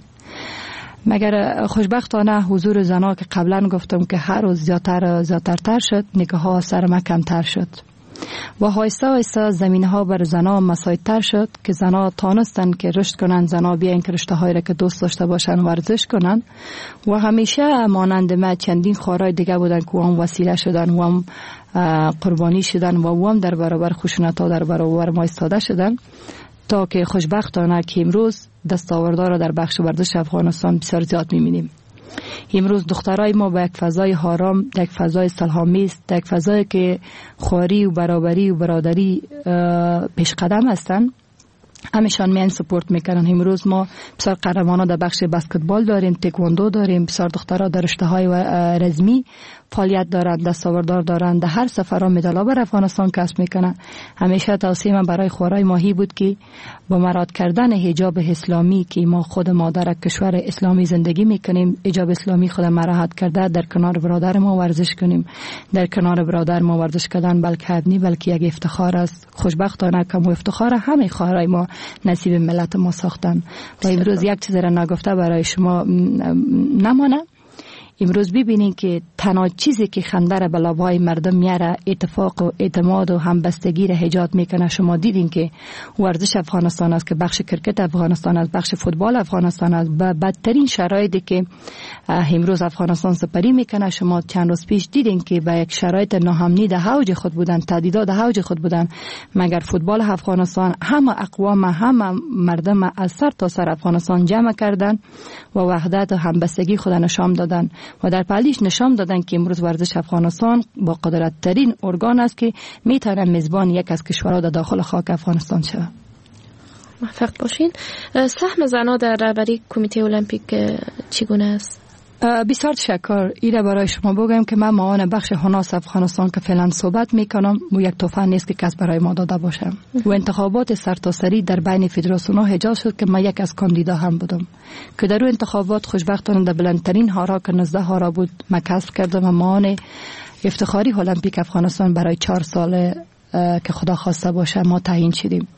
مگر خوشبختانه حضور زنا که قبلا گفتم که هر روز زیادتر شد، نگاه ها سر ما کمتر شد و آهسته آهسته زمینه ها بر زنها مساعدتر شد که زنها تانستن که رشد کنن، زنها بیان که رشته هایی را که دوست داشته باشن ورزش کنن. و همیشه مانند ما چندین خواهرای دیگه بودن که هم وسیله شدن و هم قربانی شدن و هم در برابر خشونت ها در برابر ما ایستاده شدن، تا که خوشبختانه که امروز دستاوردها را در بخش ورزش افغانستان بسیار زیاد می‌بینیم. امروز دخترای ما به یک فضای آرام، یک فضای صلح‌آمیز، یک فضایی که خواری و برابری و برادری پیش قدم هستند، همیشان میان سپورت میکنن. امروز ما بسیار قهرمانا در بخش بسکتبال داریم، تکواندو داریم، بسیار دخترها در رشته‌های رزمی فعالیت دارند، دستاوردار دارند، در هر سفرها مدال‌ها بر افغانستان کسب میکنن. همیشه توصیه من برای خورای ماهی بود که با مراد کردن حجاب اسلامی که ما خود ما در کشور اسلامی زندگی میکنیم، حجاب اسلامی خود مراحت کرده در کنار برادر ما ورزش کنیم. در کنار برادر ما ورزش کردن بلکه نی بلکه یک افتخار است. خوشبختانه که مو افتخار همه خواهرای ما نصیب ملت ما ساختن. و امروز یک چیز را نگفته برای شما نمانه. امروز ببینین که تنها چیزی که خنده را به لب‌های مردم میاره اتفاق و اعتماد و همبستگی را ایجاد میکنه. شما دیدین که ورزش افغانستان است، که بخش کرکت افغانستان است، بخش فوتبال افغانستان است، به بدترین شرایطی که امروز افغانستان سپری میکنه. شما چند روز پیش دیدین که به یک شرایط ناامنی در اوج خود بودن، تهدیدات در اوج خود بودن، مگر فوتبال افغانستان همه اقوام، همه مردم از سر تا سر افغانستان جمع کردن و وحدت و همبستگی خود نشان دادن و در پالیش نشان دادن که امروز ورزش افغانستان با قدرت ترین ارگان است که میتونه میزبان یک از کشورها در داخل خاک افغانستان شود.
موفق باشین. سهم زنها در رهبری کمیته المپیک چگونه است؟
بسیار تشکر. ایره برای شما بگم که من معاون بخش هناس افغانستان که فعلا صحبت میکنم و یک توفه نیست که کس برای ما داده باشم. و انتخابات سرتاسری در بین فدراسیون ها حجاز شد که من یک از کاندیدا هم بودم که در اون انتخابات خوشبختانه در بلندترین هارا که 19 هارا بود من کسب کردم و معاون افتخاری المپیک افغانستان برای 4 سال که خدا خواسته باشه ما تعیین شدیم.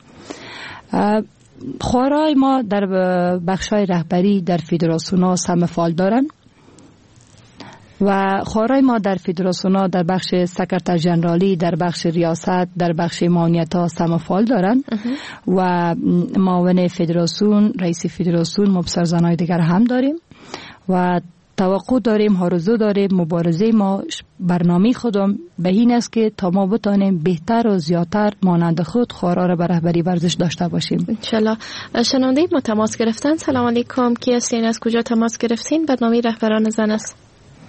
خواهرای ما در بخشای رهبری در فدراسیون ها سهم فعال دارن و خواهرای ما در فدراسیون ها در بخش سکرتر ژنرالی، در بخش ریاست، در بخش معاونیت ها سهم فعال دارن و معاون فدراسیون، رئیس فدراسیون، مبصر زنای دیگر هم داریم و توقع داریم، آرزو داریم مبارزه ما برنامه خودم به این است که تا ما بتانیم بهتر و زیادتر مانند خود خواهرها را به رهبری ورزش داشته باشیم.
انشالله. شنونده ما تماس گرفتن. سلام علیکم، کی هستین؟ از کجا تماس گرفتین؟ برنامه رهبران زن است.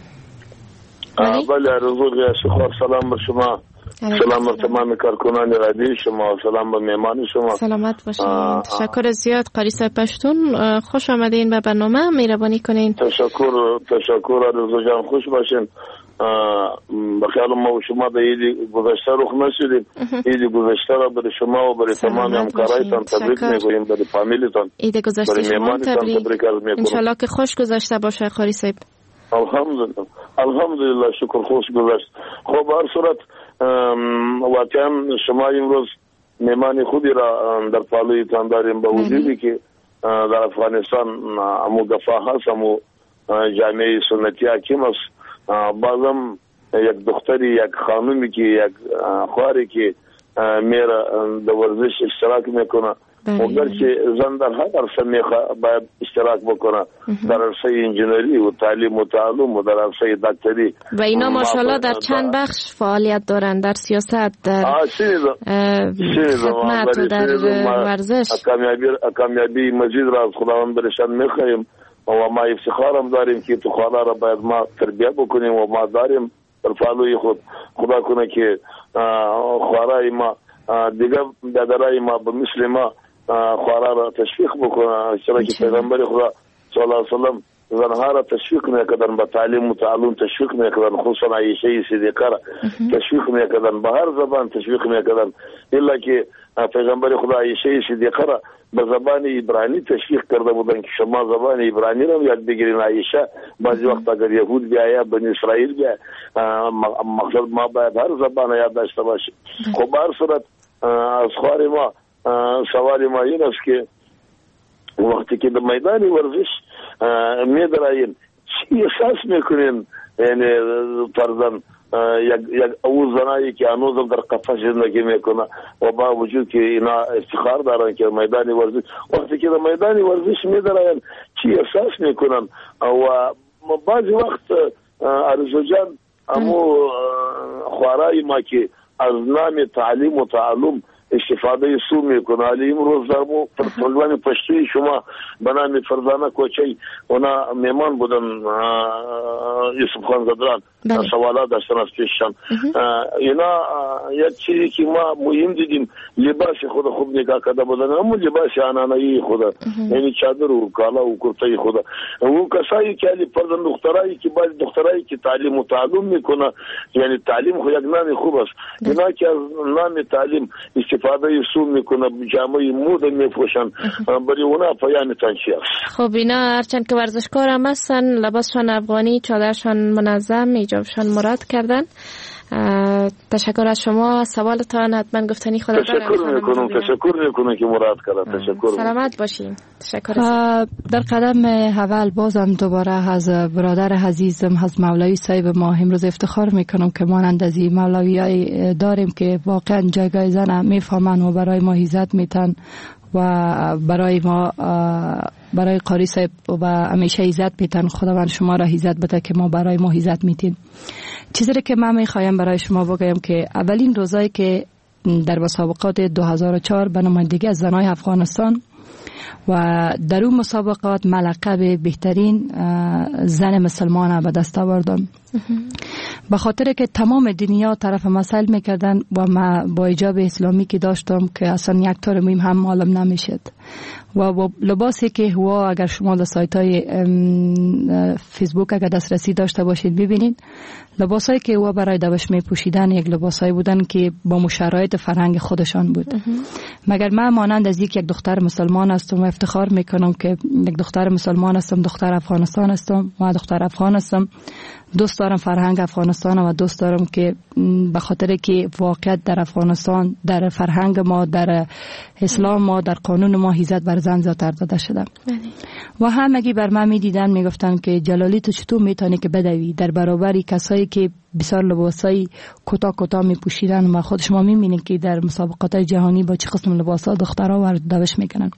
بله رضوی شخوار، سلام بر شما، سلام بر تمام کارکنان رادیو شما، سلام بر مهمان شما.
سلامت باشین. تشکر زیاد قاری صاحب پشتون، خوش آمدین به برنامه، مهربانی کنین.
تشکر رضوی جان، خوش باشین. بخیال ما و شما در عید گذشته رخ نشدیم. عید گذشته را برای شما و برای تمام همکارایتان تبریک میگوییم، برای فامیلیتان،
عید گذشته شما تبریک. انشالله که خوش گذشته باشه قاری صاحب.
الحمدلله شکر خوش گذشت. خب هر صورت واقعا شما امروز مهمان خودی را در پالوی تان داریم، با وجودی که در افغانستان امو دفاع هست، امو جامعه سنتی حاکم است، بازم یک دختری، یک خانومی که یک خواهری که میره در ورزش اشتراک میکنه و گرچه زن در هر عرصه باید اشتراک بکنه، در عرصه انجینری و تعلیم و تعلم و در عرصه دکتری و
اینا ماشاءالله در چند بخش فعالیت دارن، در سیاست، در خدمت و در ورزش.
کامیابی مزید را از خداوند برشان میخواهیم و ما افتخارم داریم که تو خواهر را باید ما تربیت بکنیم و ما داریم در فعلوی خود. خدا کنه که خواهرای ما دیگه بدرای ما به مثل ما خواهرها را تشویق بکنه، چرا که پیغمبر خدا صلی الله علیه وسلم زنها را تشویق میکردن، به تعلیم و تعلم تشویق میکردن، خصوصا عایشه صدیقه را تشویق میکردن، به هر زبان تشویق میکردن، الا که پیغمبر خدا عایشه صدیقه را به زبان عبرانی تشویق کرده بودن که شما زبان عبرانی را یاد بگیرین. عایشه بعضی وقت اگر یهود بیاید، بنی اسرائیل بیاید، مقصد ما باید هر زبان یاد داشته باشیم. خب هر صورت از خواهر ما سوال ما این است که وقتی که در میدان ورزش میدرائین چی احساس میکنین؟ یعنی فرضاً یک او زنایی که هنوزم در قفس زندگی میکنه و با وجود که اینا افتخار دارن که میدان ورزش، وقتی که در میدان ورزش میدارن چی احساس میکنن و بعضی وقت آرزو جان امو خوارای ما که از نام تعلیم و تعلم استفاده سو میکنه. علی امروز در مو پروگرام پشتی شما به نام فرزانه کوچی اونا میمان بودن یوسف خان زدران سوالات داشتن از پیششان. اینا یک چیزی که ما مهم دیدیم لباس خود خوب نگاه کرده بودن، اما لباس آنانایی خود یعنی چادر و کالا و کرتای خود. اون کسایی که علی پردن دخترایی که باید دخترایی که تعلیم و تعلم میکنه، یعنی تعلیم خود یک نام خوب است، اینا که از نام تعلیم استفاده سو میکنه جامعه مود میپوشن برای اونا پایان تنشی است.
خب اینا هرچند که ورزشکار هم هستن لباسشان افغانی، چادرشان منظم، حجابشان مراد کردن. تشکر از شما. سوالتان حتما گفتنی خدا
تشکر میکنم که مراد کردن. تشکر.
سلامت باشین. تشکر.
در قدم اول بازم دوباره از برادر عزیزم از مولوی صاحب ما امروز افتخار میکنم که مانند از این مولویای داریم که واقعا جایگاه زن میفهمن و برای ما عزت میتن و برای ما برای قاری صاحب و همیشه عزت میتن. خداوند شما را عزت بده که ما برای ما عزت میتین. چیزی که من میخوایم برای شما بگم که اولین روزایی که در مسابقات 2004 به نمایندگی از زنای افغانستان و در اون مسابقات لقب بهترین زن مسلمان به دست آوردم، به خاطر که تمام دنیا طرف مسائل میکردن و ما با حجاب اسلامی که داشتم که اصلا یک طور مهم هم معلوم نمیشد و با لباسی که هوا اگر شما در سایت های فیسبوک اگر دسترسی داشته باشید ببینید لباسایی که هوا برای دوش میپوشیدن یک لباسایی بودن که با مشرایط فرهنگ خودشان بود. مگر من مانند از یک دختر مسلمان هستم و افتخار میکنم که یک دختر مسلمان هستم، دختر افغانستان هستم و دختر افغان هستم. دوست دارم فرهنگ افغانستان و دوست دارم که به خاطر که واقعیت در افغانستان در فرهنگ ما در اسلام ما در قانون ما عزت بر زن زیادتر داده شده و همگی بر من میدیدن میگفتن که جلالی تو چطور میتونی که بدوی در برابری کسایی که بسیار لباسای کوتاه میپوشیدن و خود شما میبینید که در مسابقات جهانی با چه قسم لباسا دخترها وردوش میکنن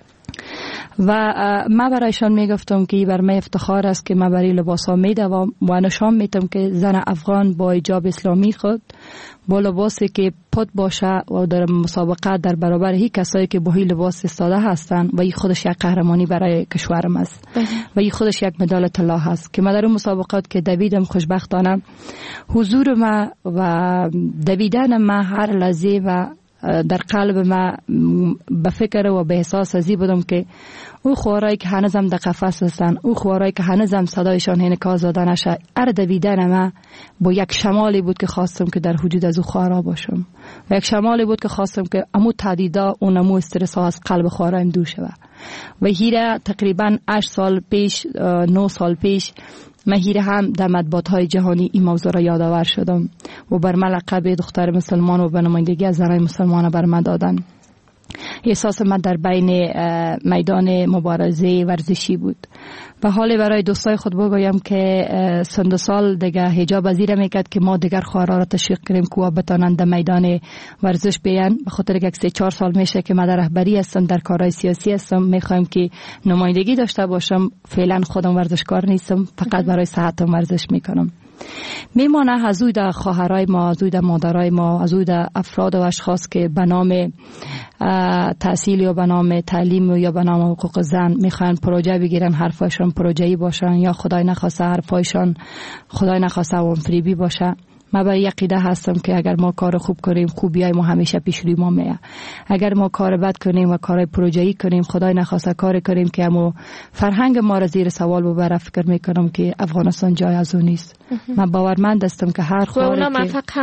و من برایشان میگفتم که بر من افتخار است که من برای لباسا میدوام و نشان میتم که زن افغان با حجاب اسلامی خود با لباسی که پد باشه و در مسابقات در برابر هی کسایی که با هی لباس استاده هستن و این خودش یک قهرمانی برای کشورم است و این خودش یک مدال طلا هست که من در اون مسابقات که دویدم خوشبختانه حضور ما و دویدن ما هر لحظه و در قلب ما به فکر و به احساس ازی بودم که او خوارایی که هنوزم در قفس هستن، او خوارایی که هنوزم صدایشان هنکاز زاده نشه، دویدن ما با یک شمالی بود که خواستم که در حدود از او خوارا باشم و یک شمالی بود که خواستم که امو تعدیدا و نمو استرس ها از قلب خوارم دور شود و هیره تقریبا 8 سال پیش 9 سال پیش من هیره هم در مطبوعات های جهانی این موضوع را یادآور شدم و بر من لقب دختر مسلمان و به نمایندگی از زنای مسلمان بر من دادن. احساس من در بین میدان مبارزه ورزشی بود. به حال برای دوستای خود بگویم که سند سال دیگه حجاب ازیره میکرد که ما دیگر خوارا را تشویق کنیم که بتانند در میدان ورزش بیان، به خاطر که 3-4 سال میشه که من در رهبری هستم، در کارهای سیاسی هستم، میخوایم که نمایندگی داشته باشم. فعلا خودم ورزشکار نیستم، فقط برای صحتم ورزش میکنم. میمانه از اوی در خواهرای ما، از اوی در مادرای ما، از اوی در افراد و اشخاص که به نام تحصیل یا به نام تعلیم یا به نام حقوق زن میخوان پروژه بگیرن، حرفایشان پروژه‌ای باشن یا خدای نخواسته حرفایشان خدای نخواسته عوام فریبی باشه. من به عقیده هستم که اگر ما کار خوب کنیم خوبیای ما همیشه پیش روی ما میاد. اگر ما کار بد کنیم و کار پروژه‌ای کنیم خدای نخواسته کار کنیم که همو فرهنگ ما را زیر سوال ببره، فکر میکنم که افغانستان جای از اون نیست. من باورمند هستم که هر خواری که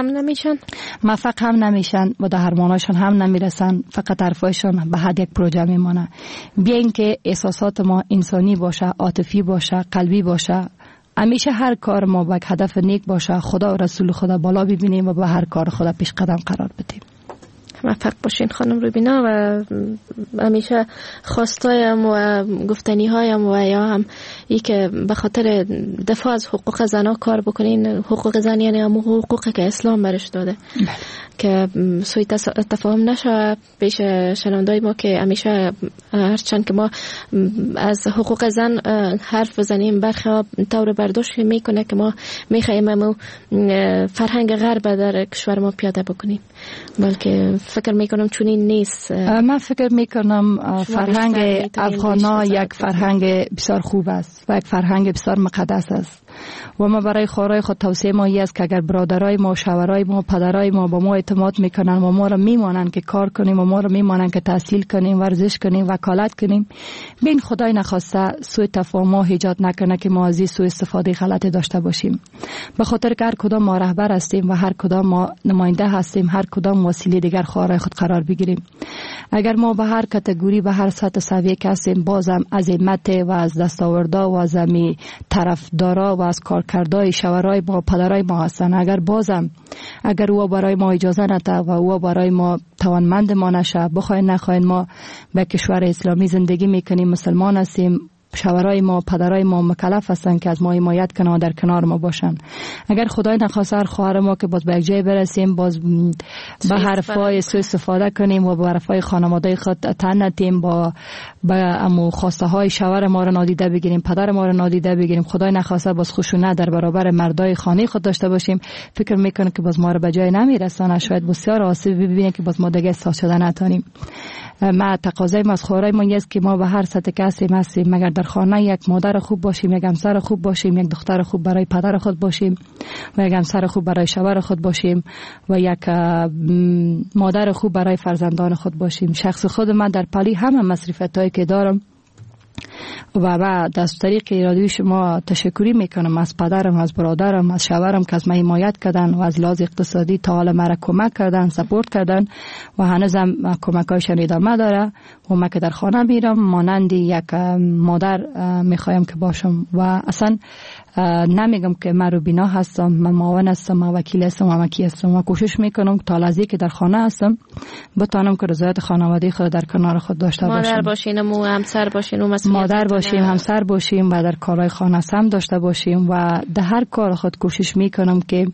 موفق هم نمیشن و در هرماناشون هم نمیرسن، فقط حرفایشون به حد یک پروژه میمونه. بیاین که احساسات ما انسانی باشه، عاطفی باشه، قلبی باشه، همیشه هر کار ما با هدف نیک باشه، خدا و رسول خدا بالا ببینیم و به هر کار خدا پیش قدم قرار بدیم.
موفق باشین خانم روبینا. و همیشه خواستایم و گفتنی هایم و یا هم ای که به خاطر دفاع از حقوق زنها کار بکنین. حقوق زن یعنی هم حقوقی که اسلام برش داده که سوی تفاهم نشه پیش شنوندای ما که همیشه هرچند که ما از حقوق زن حرف بزنیم برخی ها طور برداشت میکنه که ما میخوایم فرهنگ غرب در کشور ما پیاده بکنیم، بلکه فکر میکنم چونین نیست.
من فکر میکنم فرهنگ افغانا یک فرهنگ بسیار خوب است و یک فرهنگ بسیار مقدس است و ما برای خورای خود توصیه ما است که اگر برادرای ما، شوهرای ما، پدرای ما با ما اعتماد میکنن و ما را میمانن که کار کنیم و ما را میمانن که تحصیل کنیم، ورزش کنیم، وکالت کنیم، بین خدای نخواسته سوء تفاهم ایجاد نکنه که ما از این سوء استفاده غلط داشته باشیم. به خاطر که هر کدام ما رهبر هستیم و هر کدام ما نماینده هستیم، هر کدام وسیله دیگر خورای خود قرار بگیریم. اگر ما به هر کاتگوری به هر سطح سویه هستیم، بازم از همت و از دستاوردا و از می طرفدارا و از کارکردای شوهرای ما، پدرای ما هستن. اگر او برای ما اجازه نده و او برای ما توانمند ما نشه، بخواین نخواین ما به کشور اسلامی زندگی میکنیم، مسلمان هستیم، شوهرای ما، پدرای ما مکلف هستن که از ما حمایت کنن و در کنار ما باشن. اگر خدای نخواسته هر خواهر ما که باز به یک جای برسیم، باز به حرفای سوء استفاده کنیم و به حرفای خانواده خود تن ندیم، با امو خواسته های شوهر ما را نادیده بگیریم، پدر ما را نادیده بگیریم، خدای نخواسته باز خشونت در برابر مردای خانه خود داشته باشیم، فکر میکنم که باز ما را به جای نمیرسونه. شاید بسیار آسیب ببینیم که باز ما دیگه احساس شده نتونیم. ما تقاضای ما از خورای ما است که ما به هر سطح که هستیم مگر در خانه یک مادر خوب باشیم، یک همسر خوب باشیم، یک دختر خوب برای پدر خود باشیم و یک همسر خوب برای شوهر خود باشیم و یک مادر خوب برای فرزندان خود باشیم. شخص خود من در پلی همه مصرفیتایی که دارم و بعد از طریق رادیوی شما تشکری میکنم از پدرم، از برادرم، از شوهرم که از من حمایت کردن و از لحاظ اقتصادی تا حالا مرا کمک کردن، سپورت کردن و هنوزم کمکایشان ادامه داره. و من که در خانه میرم مانند یک مادر میخوایم که باشم و اصلا نمیگم که من روبینا هستم، من معاون هستم، من وکیل هستم، من وکیل هستم. من کوشش میکنم تا لحظه‌ای که در خانه هستم بتونم که رضایت خانواده خود در کنار خود داشته باشم.
مادر باشین و همسر باشین و
مادر باشیم، همسر باشیم و در کارهای خانه هم داشته باشیم و در هر کار خود کوشش میکنم که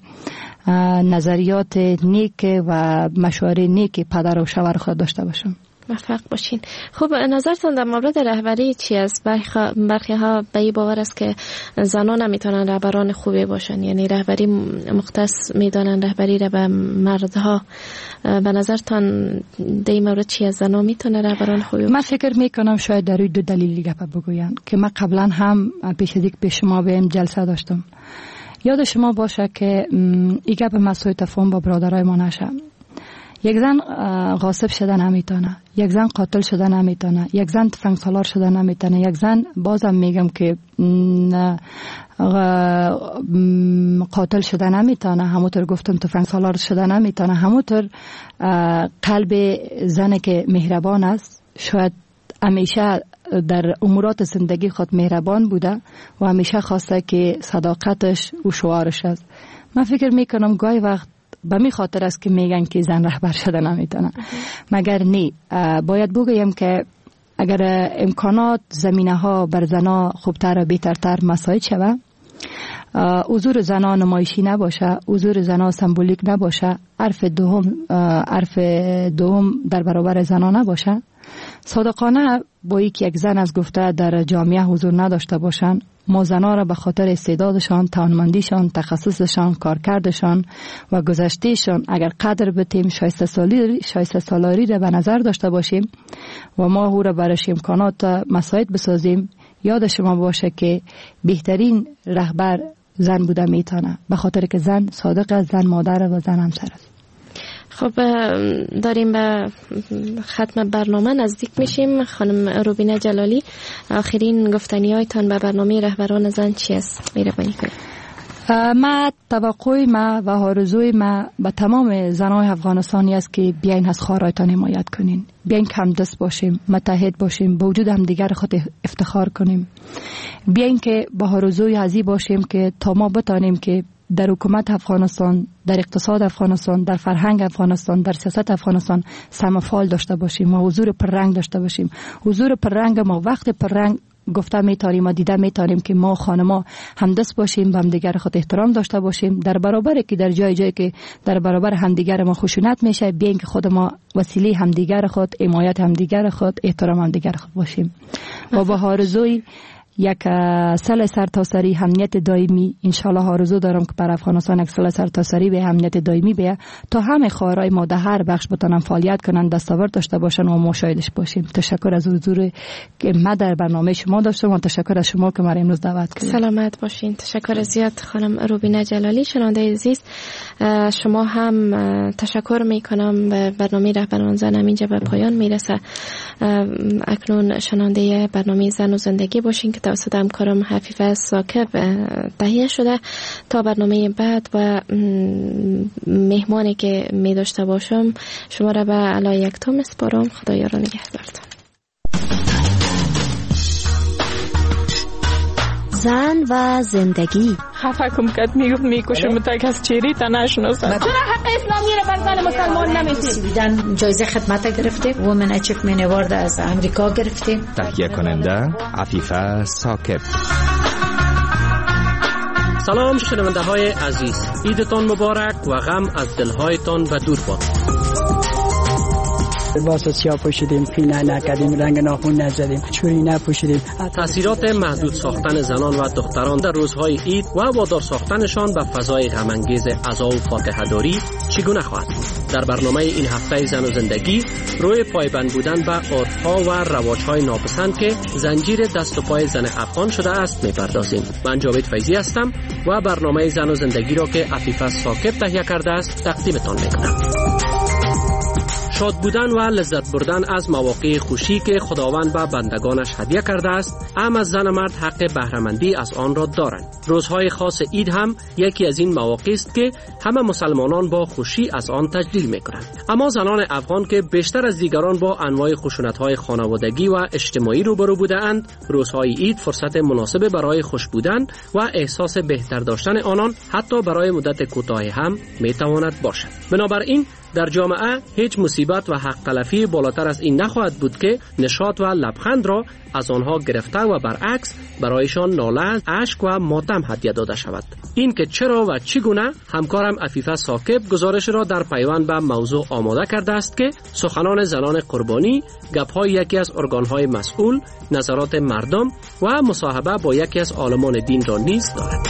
نظریات نیک و مشوره نیک پدر و شوهر خود داشته باشم.
موفق باشین. خب نظرتون در مورد رهبری چی است؟ برخی ها به این باور است که زنان نمیتونن رهبران خوبی باشن، یعنی رهبری مختص میدانن رهبری را به مردها. به نظرتان در این مورد چی است؟ زنان میتونه رهبران خوبی باشن؟
من فکر میکنم شاید در دو دلیل گپ بگویم که من قبلا هم پیش از اینکه به شما بیام جلسه داشتم. یاد شما باشه که این گپ مسئله تفاهم با برادرای ما نشه. یک زن غاصب شده نمیتونه، یک زن قاتل شده نمیتونه، یک زن تفنگ سالار شده نمیتونه، یک زن بازم میگم که قاتل شده نمیتونه، همونطور گفتم تفنگ سالار شده نمیتونه، همونطور قلب زن که مهربان است شاید همیشه در امورات زندگی خود مهربان بوده و همیشه خواسته که صداقتش و شعارش است. من فکر میکنم گاهی وقت به می خاطر است که میگن که زن رهبر شده نمیتونه، مگر نی باید بگویم که اگر امکانات زمینه ها بر زنا خوبتر و بهترتر مساعد شوه، حضور زنا نمایشی نباشه، حضور زنا سمبولیک نباشه، حرف دوم در برابر زنا نباشه، صادقانه با یک زن از گفته در جامعه حضور نداشته باشن، ما زنها را به خاطر استعدادشان، توانمندیشان، تخصصشان، کارکردشان و گذشتهشان اگر قدر بتیم، شایسته سالاری را به نظر داشته باشیم و ما او را برایش امکانات مساعد بسازیم، یاد شما باشه که بهترین رهبر زن بوده میتونه، به خاطر که زن صادق است، زن مادر و زن همسر است.
خب داریم به ختم برنامه نزدیک میشیم. خانم روبینا جلالی، آخرین گفتنی هایتان به برنامه رهبران زن چی است؟ مهربانی کنید.
ما توقع ما و آرزوی ما به تمام زنای افغانستانی است که بیاین از خواهرایتان حمایت کنین، بیاین کم دست باشیم، متحد باشیم، به وجود هم دیگر خود افتخار کنیم، بیاین که به آرزوی ازی باشیم که تا ما بتانیم که در حکومت افغانستان، در اقتصاد افغانستان، در فرهنگ افغانستان، در سیاست افغانستان سمفال داشته باشیم و حضور پررنگ داشته باشیم. حضور پررنگ ما وقت پررنگ گفته میتاریم و دیده میتاریم که ما خانما همدست باشیم، به همدیگر خود احترام داشته باشیم، در برابر که در جای که در برابر همدیگر ما خشونت میشه، بیاین که خود ما وسیله همدیگر خود، حمایت همدیگر خود، احترام همدیگر خود باشیم. و با آرزوی یک صلح سرتاسری، امنیت دائمی، انشالله آرزو دارم که بر افغانستان یک صلح سرتاسری به امنیت دائمی بیه تا همه خواهرای ما در هر بخش بتونن فعالیت کنن، دستاورد داشته باشن و ما شاهدش باشیم. تشکر از حضور که ما در برنامه شما داشتم و تشکر از شما که ما امروز دعوت کردید.
سلامت باشین. تشکر زیاد خانم روبینه جلالی. شنونده عزیز، شما هم تشکر میکنم. به برنامه رهبران زن اینجا به پایان میرسه. اکنون شنونده برنامه زن و زندگی باشین که توسط همکارم حفیظ ثاقب تهیه شده. تا برنامه بعد و مهمانی که می داشته باشم شما را به علای یکتا میسپارم. خدایا را نگهدارتان.
زن و زندگی.
خفه کم کد میکشم تا کس چیری تا نشناسد.
چرا حق اسلامی را بر زن مسلمان نمیدید؟
جایزه خدمت گرفته، وومن اچیومنت اوارد از امریکا گرفته.
تهیه کننده عفیفه ثاقب.
سلام شنونده های عزیز، عیدتان مبارک و غم از دلهایتان به دور باد.
لباس سیاه پوشیدیم، پینه نکردیم، رنگ ناخن نزدیم، چوری نپوشیدیم.
تاثیرات محدود ساختن زنان و دختران در روزهای عید و وادار ساختنشان به فضای غم انگیز عزا و فاتحه داری چگونه خواهد بود؟ در برنامه این هفته زن و زندگی روی پایبند بودن به عرف‌ها و رواج‌های ناپسند که زنجیر دست و پای زن افغان شده است می‌پردازیم. من جاوید فیضی هستم و برنامه زن و زندگی را که عفیفه ثاقب تهیه کرده است تقدیمتان می‌کنم. شاد بودن و لذت بردن از مواقع خوشی که خداوند به بندگانش هدیه کرده است، اما زن و مرد حق بهره‌مندی از آن را دارند. روزهای خاص عید هم یکی از این مواقع است که همه مسلمانان با خوشی از آن تجلیل می‌کنند. اما زنان افغان که بیشتر از دیگران با انواع خشونت‌های خانوادگی و اجتماعی روبرو بوده‌اند، روزهای عید فرصت مناسب برای خوش بودن و احساس بهتر داشتن آنان حتی برای مدت کوتاهی هم می‌تواند باشد. بنابراین در جامعه هیچ مصیبت و حق تلفی بالاتر از این نخواهد بود که نشاط و لبخند را از آنها گرفته و برعکس برایشان ناله، اشک و ماتم هدیه داده شود. این که چرا و چگونه، همکارم عفیفه ثاقب گزارش را در پیوند به موضوع آماده کرده است که سخنان زنان قربانی، گپ‌های یکی از ارگان‌های مسئول، نظرات مردم و مصاحبه با یکی از عالمان دین را نیز دارد.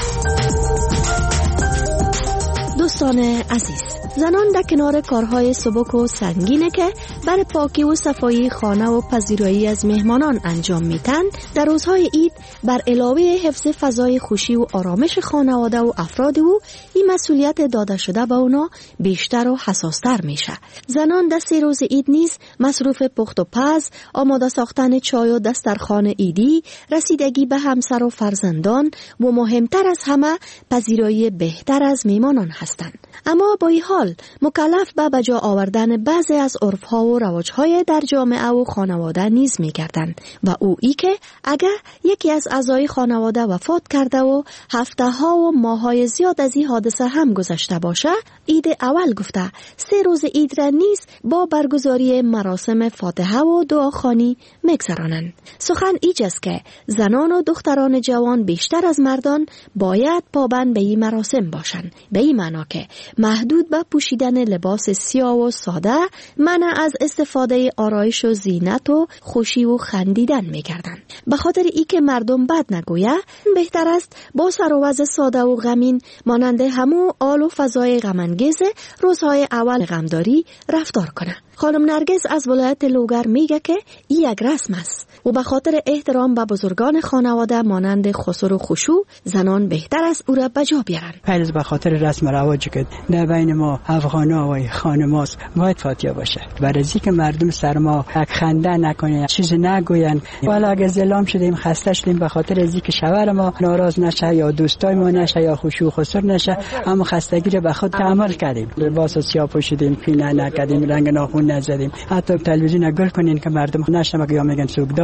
دوستان عزیز، زنان در کنار کارهای سبک و سنگینه که برای پاکی و صفایی خانه و پذیرایی از مهمانان انجام میتن، در روزهای عید بر علاوه حفظ فضای خوشی و آرامش خانواده و افراد او، این مسئولیت داده شده به اونا بیشتر و حساستر میشه. زنان در 3 روز عید نیز مصروف پخت و پز، آماده ساختن چای و دسترخوان عیدی، رسیدگی به همسر و فرزندان و مهمتر از همه پذیرایی بهتر از مهمانان هستند. اما با این حال مکلف به بجا آوردن بعضی از عرف‌ها و رواج‌های در جامعه و خانواده نیز می‌گردند و او ای که اگر یکی از اعضای خانواده وفات کرده و هفته‌ها و ماه‌های زیاد از این حادثه هم گذشته باشه، عید اول گفته 3 روز عید را نیز با برگزاری مراسم فاتحه و دعاخوانی می‌گذرانند. سخن ایجاست که زنان و دختران جوان بیشتر از مردان باید پابند به این مراسم باشند، به این معنا که محدود به پوشیدن لباس سیاه و ساده، منع از استفاده آرایش و زینت و خوشی و خندیدن می‌کردند. به خاطر ای که مردم بد نگویه، بهتر است با سر و وضع ساده و غمین مانند همو آل و فضای غم‌انگیز روزهای اول غمداری رفتار کنه. خانم نرگس از ولایت لوگر میگه که این یک رسم است و به خاطر احترام به بزرگان خانواده مانند خسر و خشوع، زنان بهتر است او را بجا بیارن.
پیروز به خاطر رسم رواجی که در بین ما افغانا و خانماست باید فاتحه باشه، برای اینکه مردم سر ما یک خنده نکنه، چیز نگوین. والا اگه زلام شدیم، خسته شدیم، به خاطر اینکه شوهر ما ناراض نشه یا دوستای ما نشه یا خشوع خسر نشه، اما خستگی رو به خود تحمل کردیم. لباس سیاه پوشیدیم، پینه نکردیم، رنگ ناخن نزدیم، حتی تلویزیون گل کنین که مردم نشنوه که یا میگن سوگدار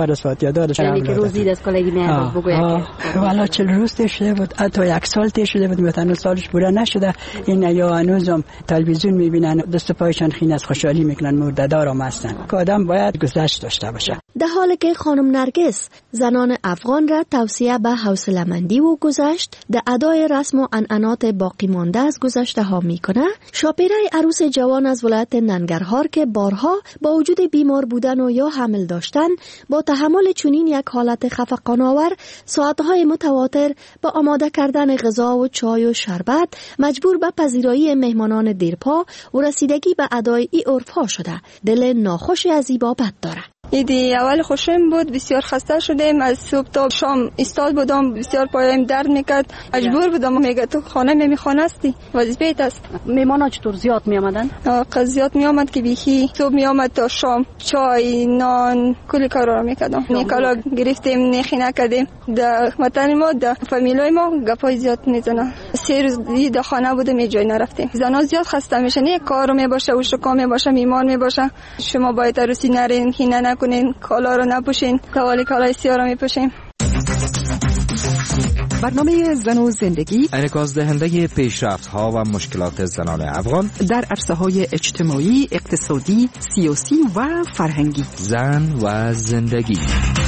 بر از فاتحه دار
یعنی که روزی از کالگی میاد بگوید
والا 40 روز شده بود، حتی 1 سال شده بود، مثلا سالش پورا نشده. این یا هنوزم تلویزیون میبینن، دست پایشان خین از خوشحالی میکنن، مرده‌دارم هستن. که آدم باید گذشت داشته باشه.
در حالی که خانم نرگس زنان افغان را توصیه به حوصله‌مندی و گذشت در ادای رسم و عنعنات باقی مانده از گذشته ها میکنه، شاپیره عروس جوان از ولایت ننگرهار که بارها با وجود بیمار بودن و یا حمل داشتن با تحمل چنین یک حالت خفقان‌آور ساعتهای متواتر با آماده کردن غذا و چای و شربت مجبور به پذیرایی مهمانان دیرپا و رسیدگی به ادای ای عرف‌ها شده. دل ناخوشی از این بابت داره.
ایدی اول خوشم بود، بسیار خسته شدیم، از صبح تا شام ایستاد بودم، بسیار پایم درد میکرد، مجبور بودم. میگه تو خانه میخوانه هستی، وظیفه‌ت است.
میمانا چطور زیاد میامدن؟
زیاد میامد که بیخی صبح میامد تا شام چای نان کلی کارا میکردم. نیکالا گرفتیم، نخی نکردیم. در وطن ما در فامیلای ما گپای زیاد میزنن. 3 روز در خانه بودم، یه جای نرفتیم. زنا زیاد خسته میشن، یک کارو میباشه و شکام میباشه، بیمار میباشه. شما باید عروسی نرین، خینه نکنین، کالا رو نپوشین، توالی کالای سیاه رو میپوشین.
برنامه زن و زندگی
انعکاس دهنده پیشرفت‌ها و مشکلات زنان افغان
در عرصه‌های اجتماعی، اقتصادی، سیاسی و فرهنگی.
زن و زندگی.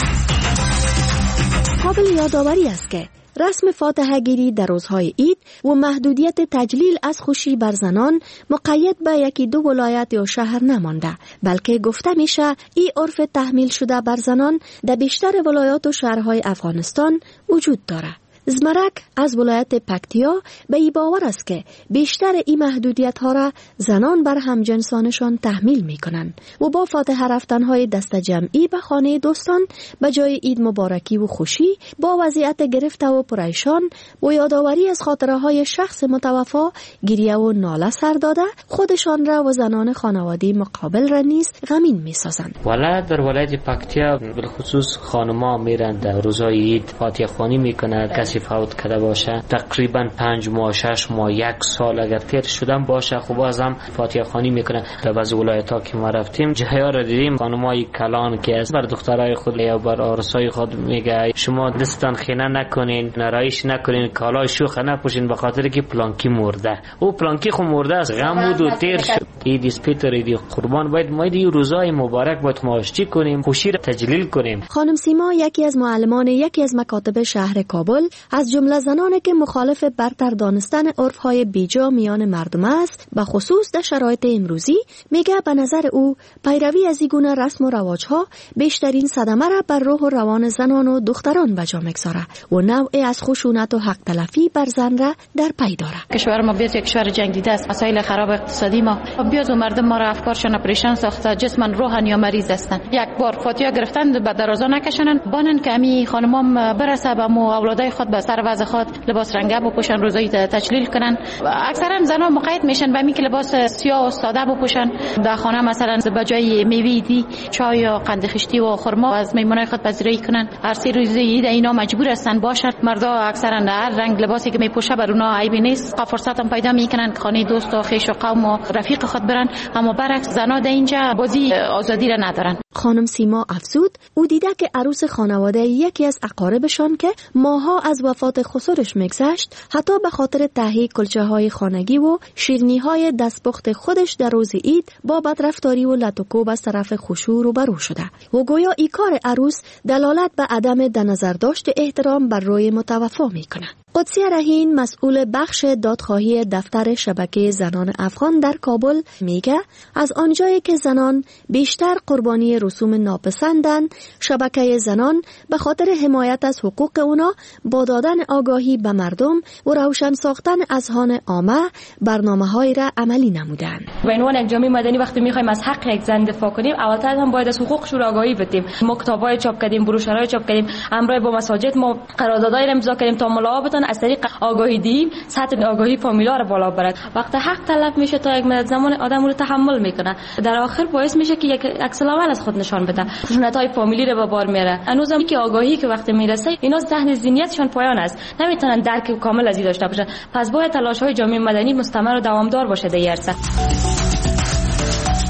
قابل یادآوری است که رسم فاتحه گیری در روزهای عید و محدودیت تجلیل از خوشی بر زنان مقید به 1-2 ولایت یا شهر نمانده، بلکه گفته میشه این عرف تحمیل شده بر زنان در بیشتر ولایات و شهرهای افغانستان وجود داره. زمرک از ولایت پکتیا به این باور است که بیشتر این محدودیت ها را زنان بر همجنسانشان تحمیل می کنند و با فاتحه رفتن های دست جمعی به خانه دوستان به جای عید مبارکی و خوشی با وضعیت گرفته و پریشان و یادآوری از خاطره های شخص متوفا گریه و ناله سر داده خودشان را و زنان خانواده مقابل را نیز غمین می سازند.
والا در ولایت پکتیا بالخصوص خانم‌ها میرن در روزهای عید فاتحه خوانی میکنند. کسی فوت کرده باشه تقریبا 5 ماه 6 ماه 1 سال اگر تیر شدن باشه خب باز هم فاتحه خوانی میکنه. در بعض ولایت‌ها که ما رفتیم جاها را دیدیم خانمای کلان که از بر دخترای خود یا بر عروسای خود میگه شما دستان خینه نکنین، نرایش نکنین، کالای شوخ نپوشین به خاطر که پلانکی مرده. او پلانکی خو مرده از غم بود و تیر شد. عید فطر عید قربان باید ما این روزای مبارک باید ماشتی کنیم، خوشی را تجلیل کنیم.
خانم سیما یکی از معلمان یکی از مکاتب شهر کابل از جمله زنانی که مخالف برتر دانستن عرف‌های بیجا میان مردم است، به خصوص در شرایط امروزی، میگه به نظر او پیروی از این گونه رسم و رواج‌ها بیشترین صدمه را بر روح و روان زنان و دختران به جا میگذاره و نوعی از خشونت و حق تلفی بر زن را در پی داره.
کشور ما بیاد یک کشور جنگ دیده است، مسائل خراب اقتصادی ما بیاد و مردم ما را افکارشان پریشان ساخته، جسماً روحاً یا مریض هستند. یک بار فاتحه گرفتن به درازا نکشونن، بانن که امی خانمام برسه به مو اولادای خود به سر وضع خود لباس رنگه بپوشن، روزایی تجلیل کنن. اکثرا زنها مقید میشن به اینکه لباس سیاه و ساده بپوشن. در خانه مثلا به جای میوه دی چای و قند خشتی و خرما از میمونای خود پذیرایی کنن. هر 3 روز عید اینا مجبور هستن باشن. مردا اکثرا هر رنگ لباسی که میپوشه بر اونها عیبی نیست. فرصت هم پیدا میکنن که خانه دوست و خویش و قوم و رفیق خود برن، اما برعکس زنها در اینجا بازی آزادی را ندارن.
خانم سیما افزود او دیده که عروس خانواده یکی از اقاربشان که ماها از وفات خسرش میگذشت حتی به خاطر تهیه کلچه های خانگی و شیرنی های دستپخت خودش در روز عید با بدرفتاری و لطوکوب از طرف خشوع روبرو شده و گویا این کار عروس دلالت به عدم در نظر داشت احترام بر روی متوفا میکنه. قدسی رهین مسئول بخش دادخواهی دفتر شبکه زنان افغان در کابل میگه از آنجایی که زنان بیشتر قربانی رسوم ناپسندن، شبکه زنان به خاطر حمایت از حقوق اونا با دادن آگاهی به مردم و روشن ساختن اذهان عامه برنامه‌هایی را عملی نمودن.
به عنوان یک جامعه مدنی وقتی میخوایم از حق یک زن دفاع کنیم، اولتر هم باید از حقوقش آگاهی بدیم. ما کتابای چاپ کردیم، بروشورهای چاپ کردیم، همراه با مساجد ما قراردادای امضا کردیم تا ملاها بتونن از طریق آگاهی دیم سطح آگاهی فامیلا رو بالا برد. وقتی حق طلب میشه تا یک مدت زمان آدم رو تحمل میکنه، در آخر باعث میشه که یک عکس العمل از خود نشان بده، خشونت‌های فامیلی رو به بار میاره. هنوزم که آگاهی که وقتی میرسه اینا ذهن ذهنیتشون پایان است، نمیتونن درک کامل از این داشته باشن. پس باید تلاش‌های جامعه مدنی مستمر و دوامدار باشه در این عرصه.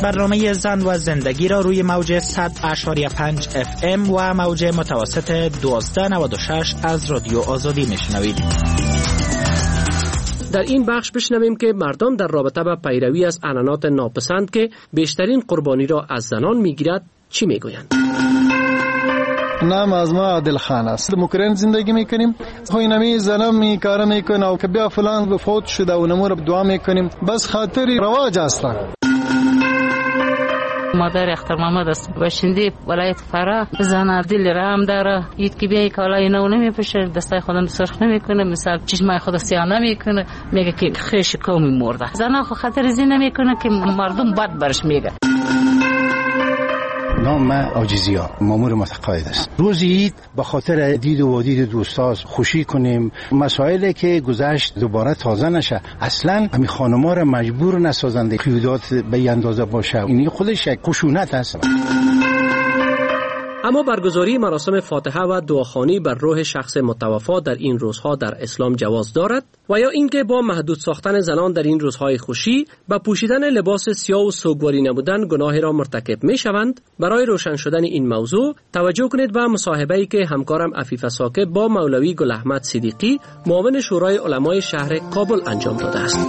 برنامه زن و زندگی را روی موج 100.5 FM و موج متوسط 1296 از رادیو آزادی میشنوید.
در این بخش بشنویم که مردان در رابطه با پیروی از عنعنات ناپسند که بیشترین قربانی را از زنان میگیرد چی میگویند.
نام از ما عادل خان است. مکرن زندگی میکنیم. خوینمی زنم می کار میکنه و که بیا فلان فوت شده و نمور دعا میکنیم. بس خاطر رواج است.
مادر اختر محمد است. باشنده ولایت فرا. زن دل رحم داره. اید که بیای کالای نو نمیپوشه، دستای خودم سرخ نمیکنه، مثلا چشمای خود سیاه نمیکنه، میگه که خیش قومی مرده. زن خو خاطر زین نمیکنه که مردم بد برش میگه.
نام من عاجزیا مامور متقاعد است. روز عید به خاطر دید و وادید دوستا خوشی کنیم، مسائلی که گذشت دوباره تازه نشه. اصلا همین خانم‌ها را مجبور نسازند قیودات به این اندازه باشه. این خودش یک خشونت است.
اما برگزاری مراسم فاتحه و دعاخوانی بر روح شخص متوفا در این روزها در اسلام جواز دارد و یا اینکه با محدود ساختن زنان در این روزهای خوشی با پوشیدن لباس سیاه و سوگواری نمودن گناهی را مرتکب می شوند. برای روشن شدن این موضوع توجه کنید به مصاحبه‌ای که همکارم عفیف ساکب با مولوی گل احمد صدیقی معاون شورای علمای شهر کابل انجام داده است.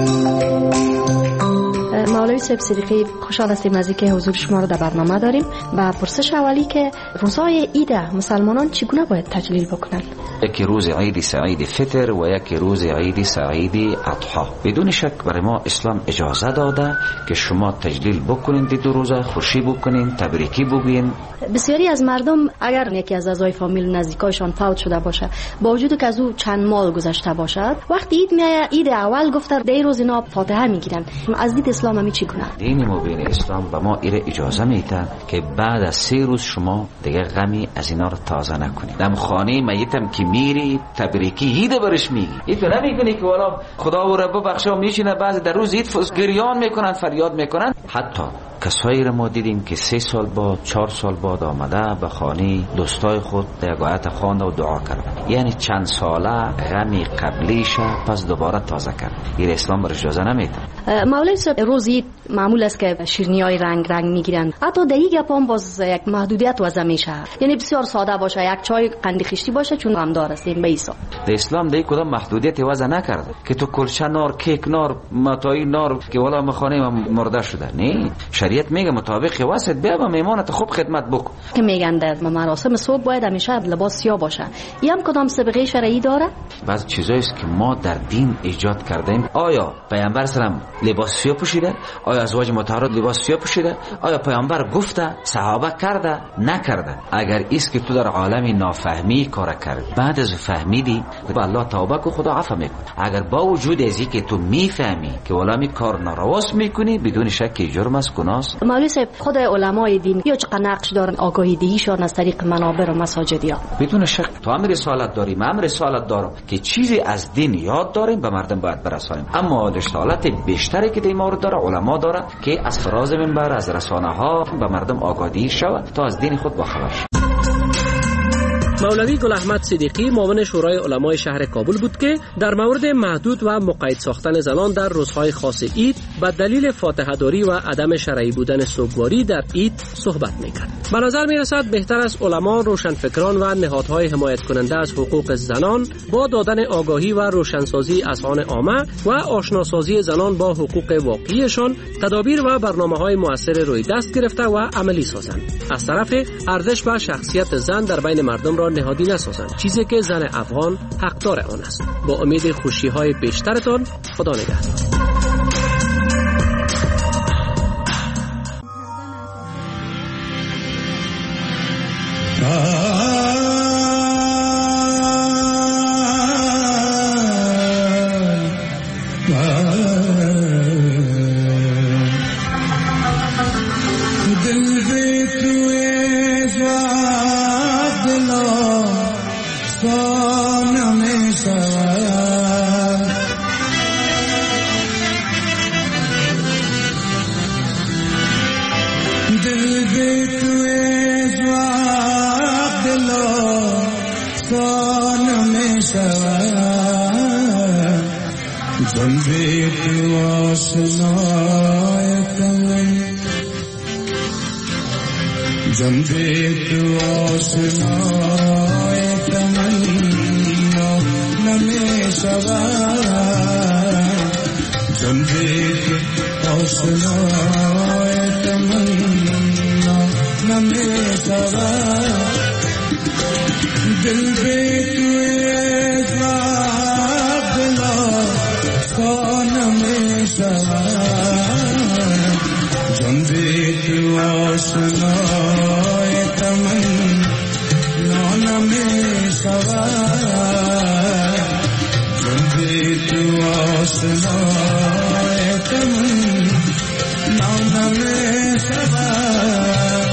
مولوی صدیقی خوشحال هستیم از اینکه حضور شما را در برنامه داریم و پرسش اولی که روزهای عید مسلمانان چگونه باید تجلیل بکنند؟
یکی روز عید سعید فطر و یکی روز عید سعید اضحی. بدون شک برای ما اسلام اجازه داده که شما تجلیل بکنید، دو روزه خوشی بکنید، تبریکی بگوین.
بسیاری از مردم اگر یکی از اعضای فامیل نزدیکایشان فوت شده باشه، با وجود که از او چند ماه گذشته باشد، وقتی عید میاد، عید اول گفته در روز اینا فاتحه میگیرن. از دید اسلام همی چی کنن؟
دین مبین اسلام به ما ایره اجازه میده که بعد از 3 روز شما دیگه غمی از اینا رو تازه نکنید. دم خانه میتم که میری تبریکی عید برش میگی. اینو نمیگنی که والا خدا و رب بخشا میشینه بعضی در روز عید گریان میکنن، فریاد میکنن. حتی کسایی را ما دیدیم که 3 سال بعد 4 سال بعد آمده به خانه دوستای خود یک آیت خوانده و دعا کرد. یعنی چند ساله غمی قبلیش پس دوباره تازه کرد. این اسلام برش اجازه نمیده.
مولوی صاحب روز عید معمول است که شیرینی‌های رنگ میگیرن. حتی در این گپ هم باز یک محدودیت وضع میشه. یعنی بسیار ساده باشه، یک چای قند خشتی باشه چون غمدار هستیم به ایسا.
در اسلام دیگه کدام محدودیت وضع نکرده که تو کلچه نار، کیک نار، متای نار که والا مخانه مرده شده. نه، شریعت میگه مطابق واسط بیا با میمانت خوب خدمت بکن.
که میگن در مراسم صبح باید همیشه لباس سیاه باشه. این هم کدام سابقه شرعی داره؟
بعضی چیزایی است که ما در دین ایجاد کردیم. آیا پیامبر سلام لباس سیاه پوشیده؟ آیا ازواج مطهرات لباس سیاه پوشیده؟ آیا پیامبر گفته؟ صحابه کرده؟ نکرده؟ اگر است که تو در عالم نافهمی کار کرد، بعد از فهمیدی به الله توبه کو، خدا عفو میکنه. اگر با وجود ازی که تو میفهمی که ولامی کار نارواست میکنی، بدون شک جرم است، گناه است.
مولوی صاحب خود علمای دین یا چقدر نقش دارن آگاهی دهیشان از طریق منابر و مساجدیا؟
بدون شک تو هم رسالت داریم، من رسالت دارم که چیزی از دین یاد داریم به مردم باید برسانیم. اما رسالت بیشتری که در مورد داره علما داره که از فراز منبر، از رسانه ها به مردم آگاهی شود تا از دین خود باخبر شود.
مولوی گل احمد صدیقی معاون شورای علمای شهر کابل بود که در مورد محدود و مقید ساختن زنان در روزهای خاص عید به دلیل فاتحه داری و عدم شرعی بودن سوگواری در عید صحبت میکرد. به نظر میرسد بهتر است علما، روشنفکران و نهادهای حمایت کننده از حقوق زنان با دادن آگاهی و روشنسازی اذهان عامه و آشناسازی زنان با حقوق واقعیشان تدابیر و برنامه‌های مؤثر روی دست گرفته و عملی سازند. از طرف ارزش و شخصیت زن در بین مردم را نهادی نسازند، چیزی که زن افغان حقدار آن است. با امید خوشی‌های بیشترتان، خدا نگهدار.
جنبه تو آشنای تمنا نمی شود جنبه تو آشنای تمنا نمی شود دل به تو ازاد دلا سا نمی شود جنبه تو آشنای تمنا نمی شود جنبه تو آشنای تمنا نمی شود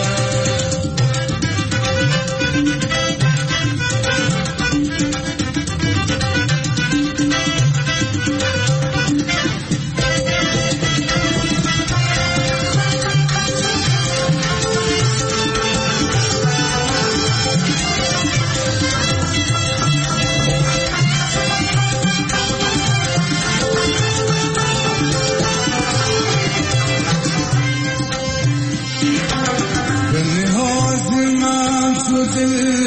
دل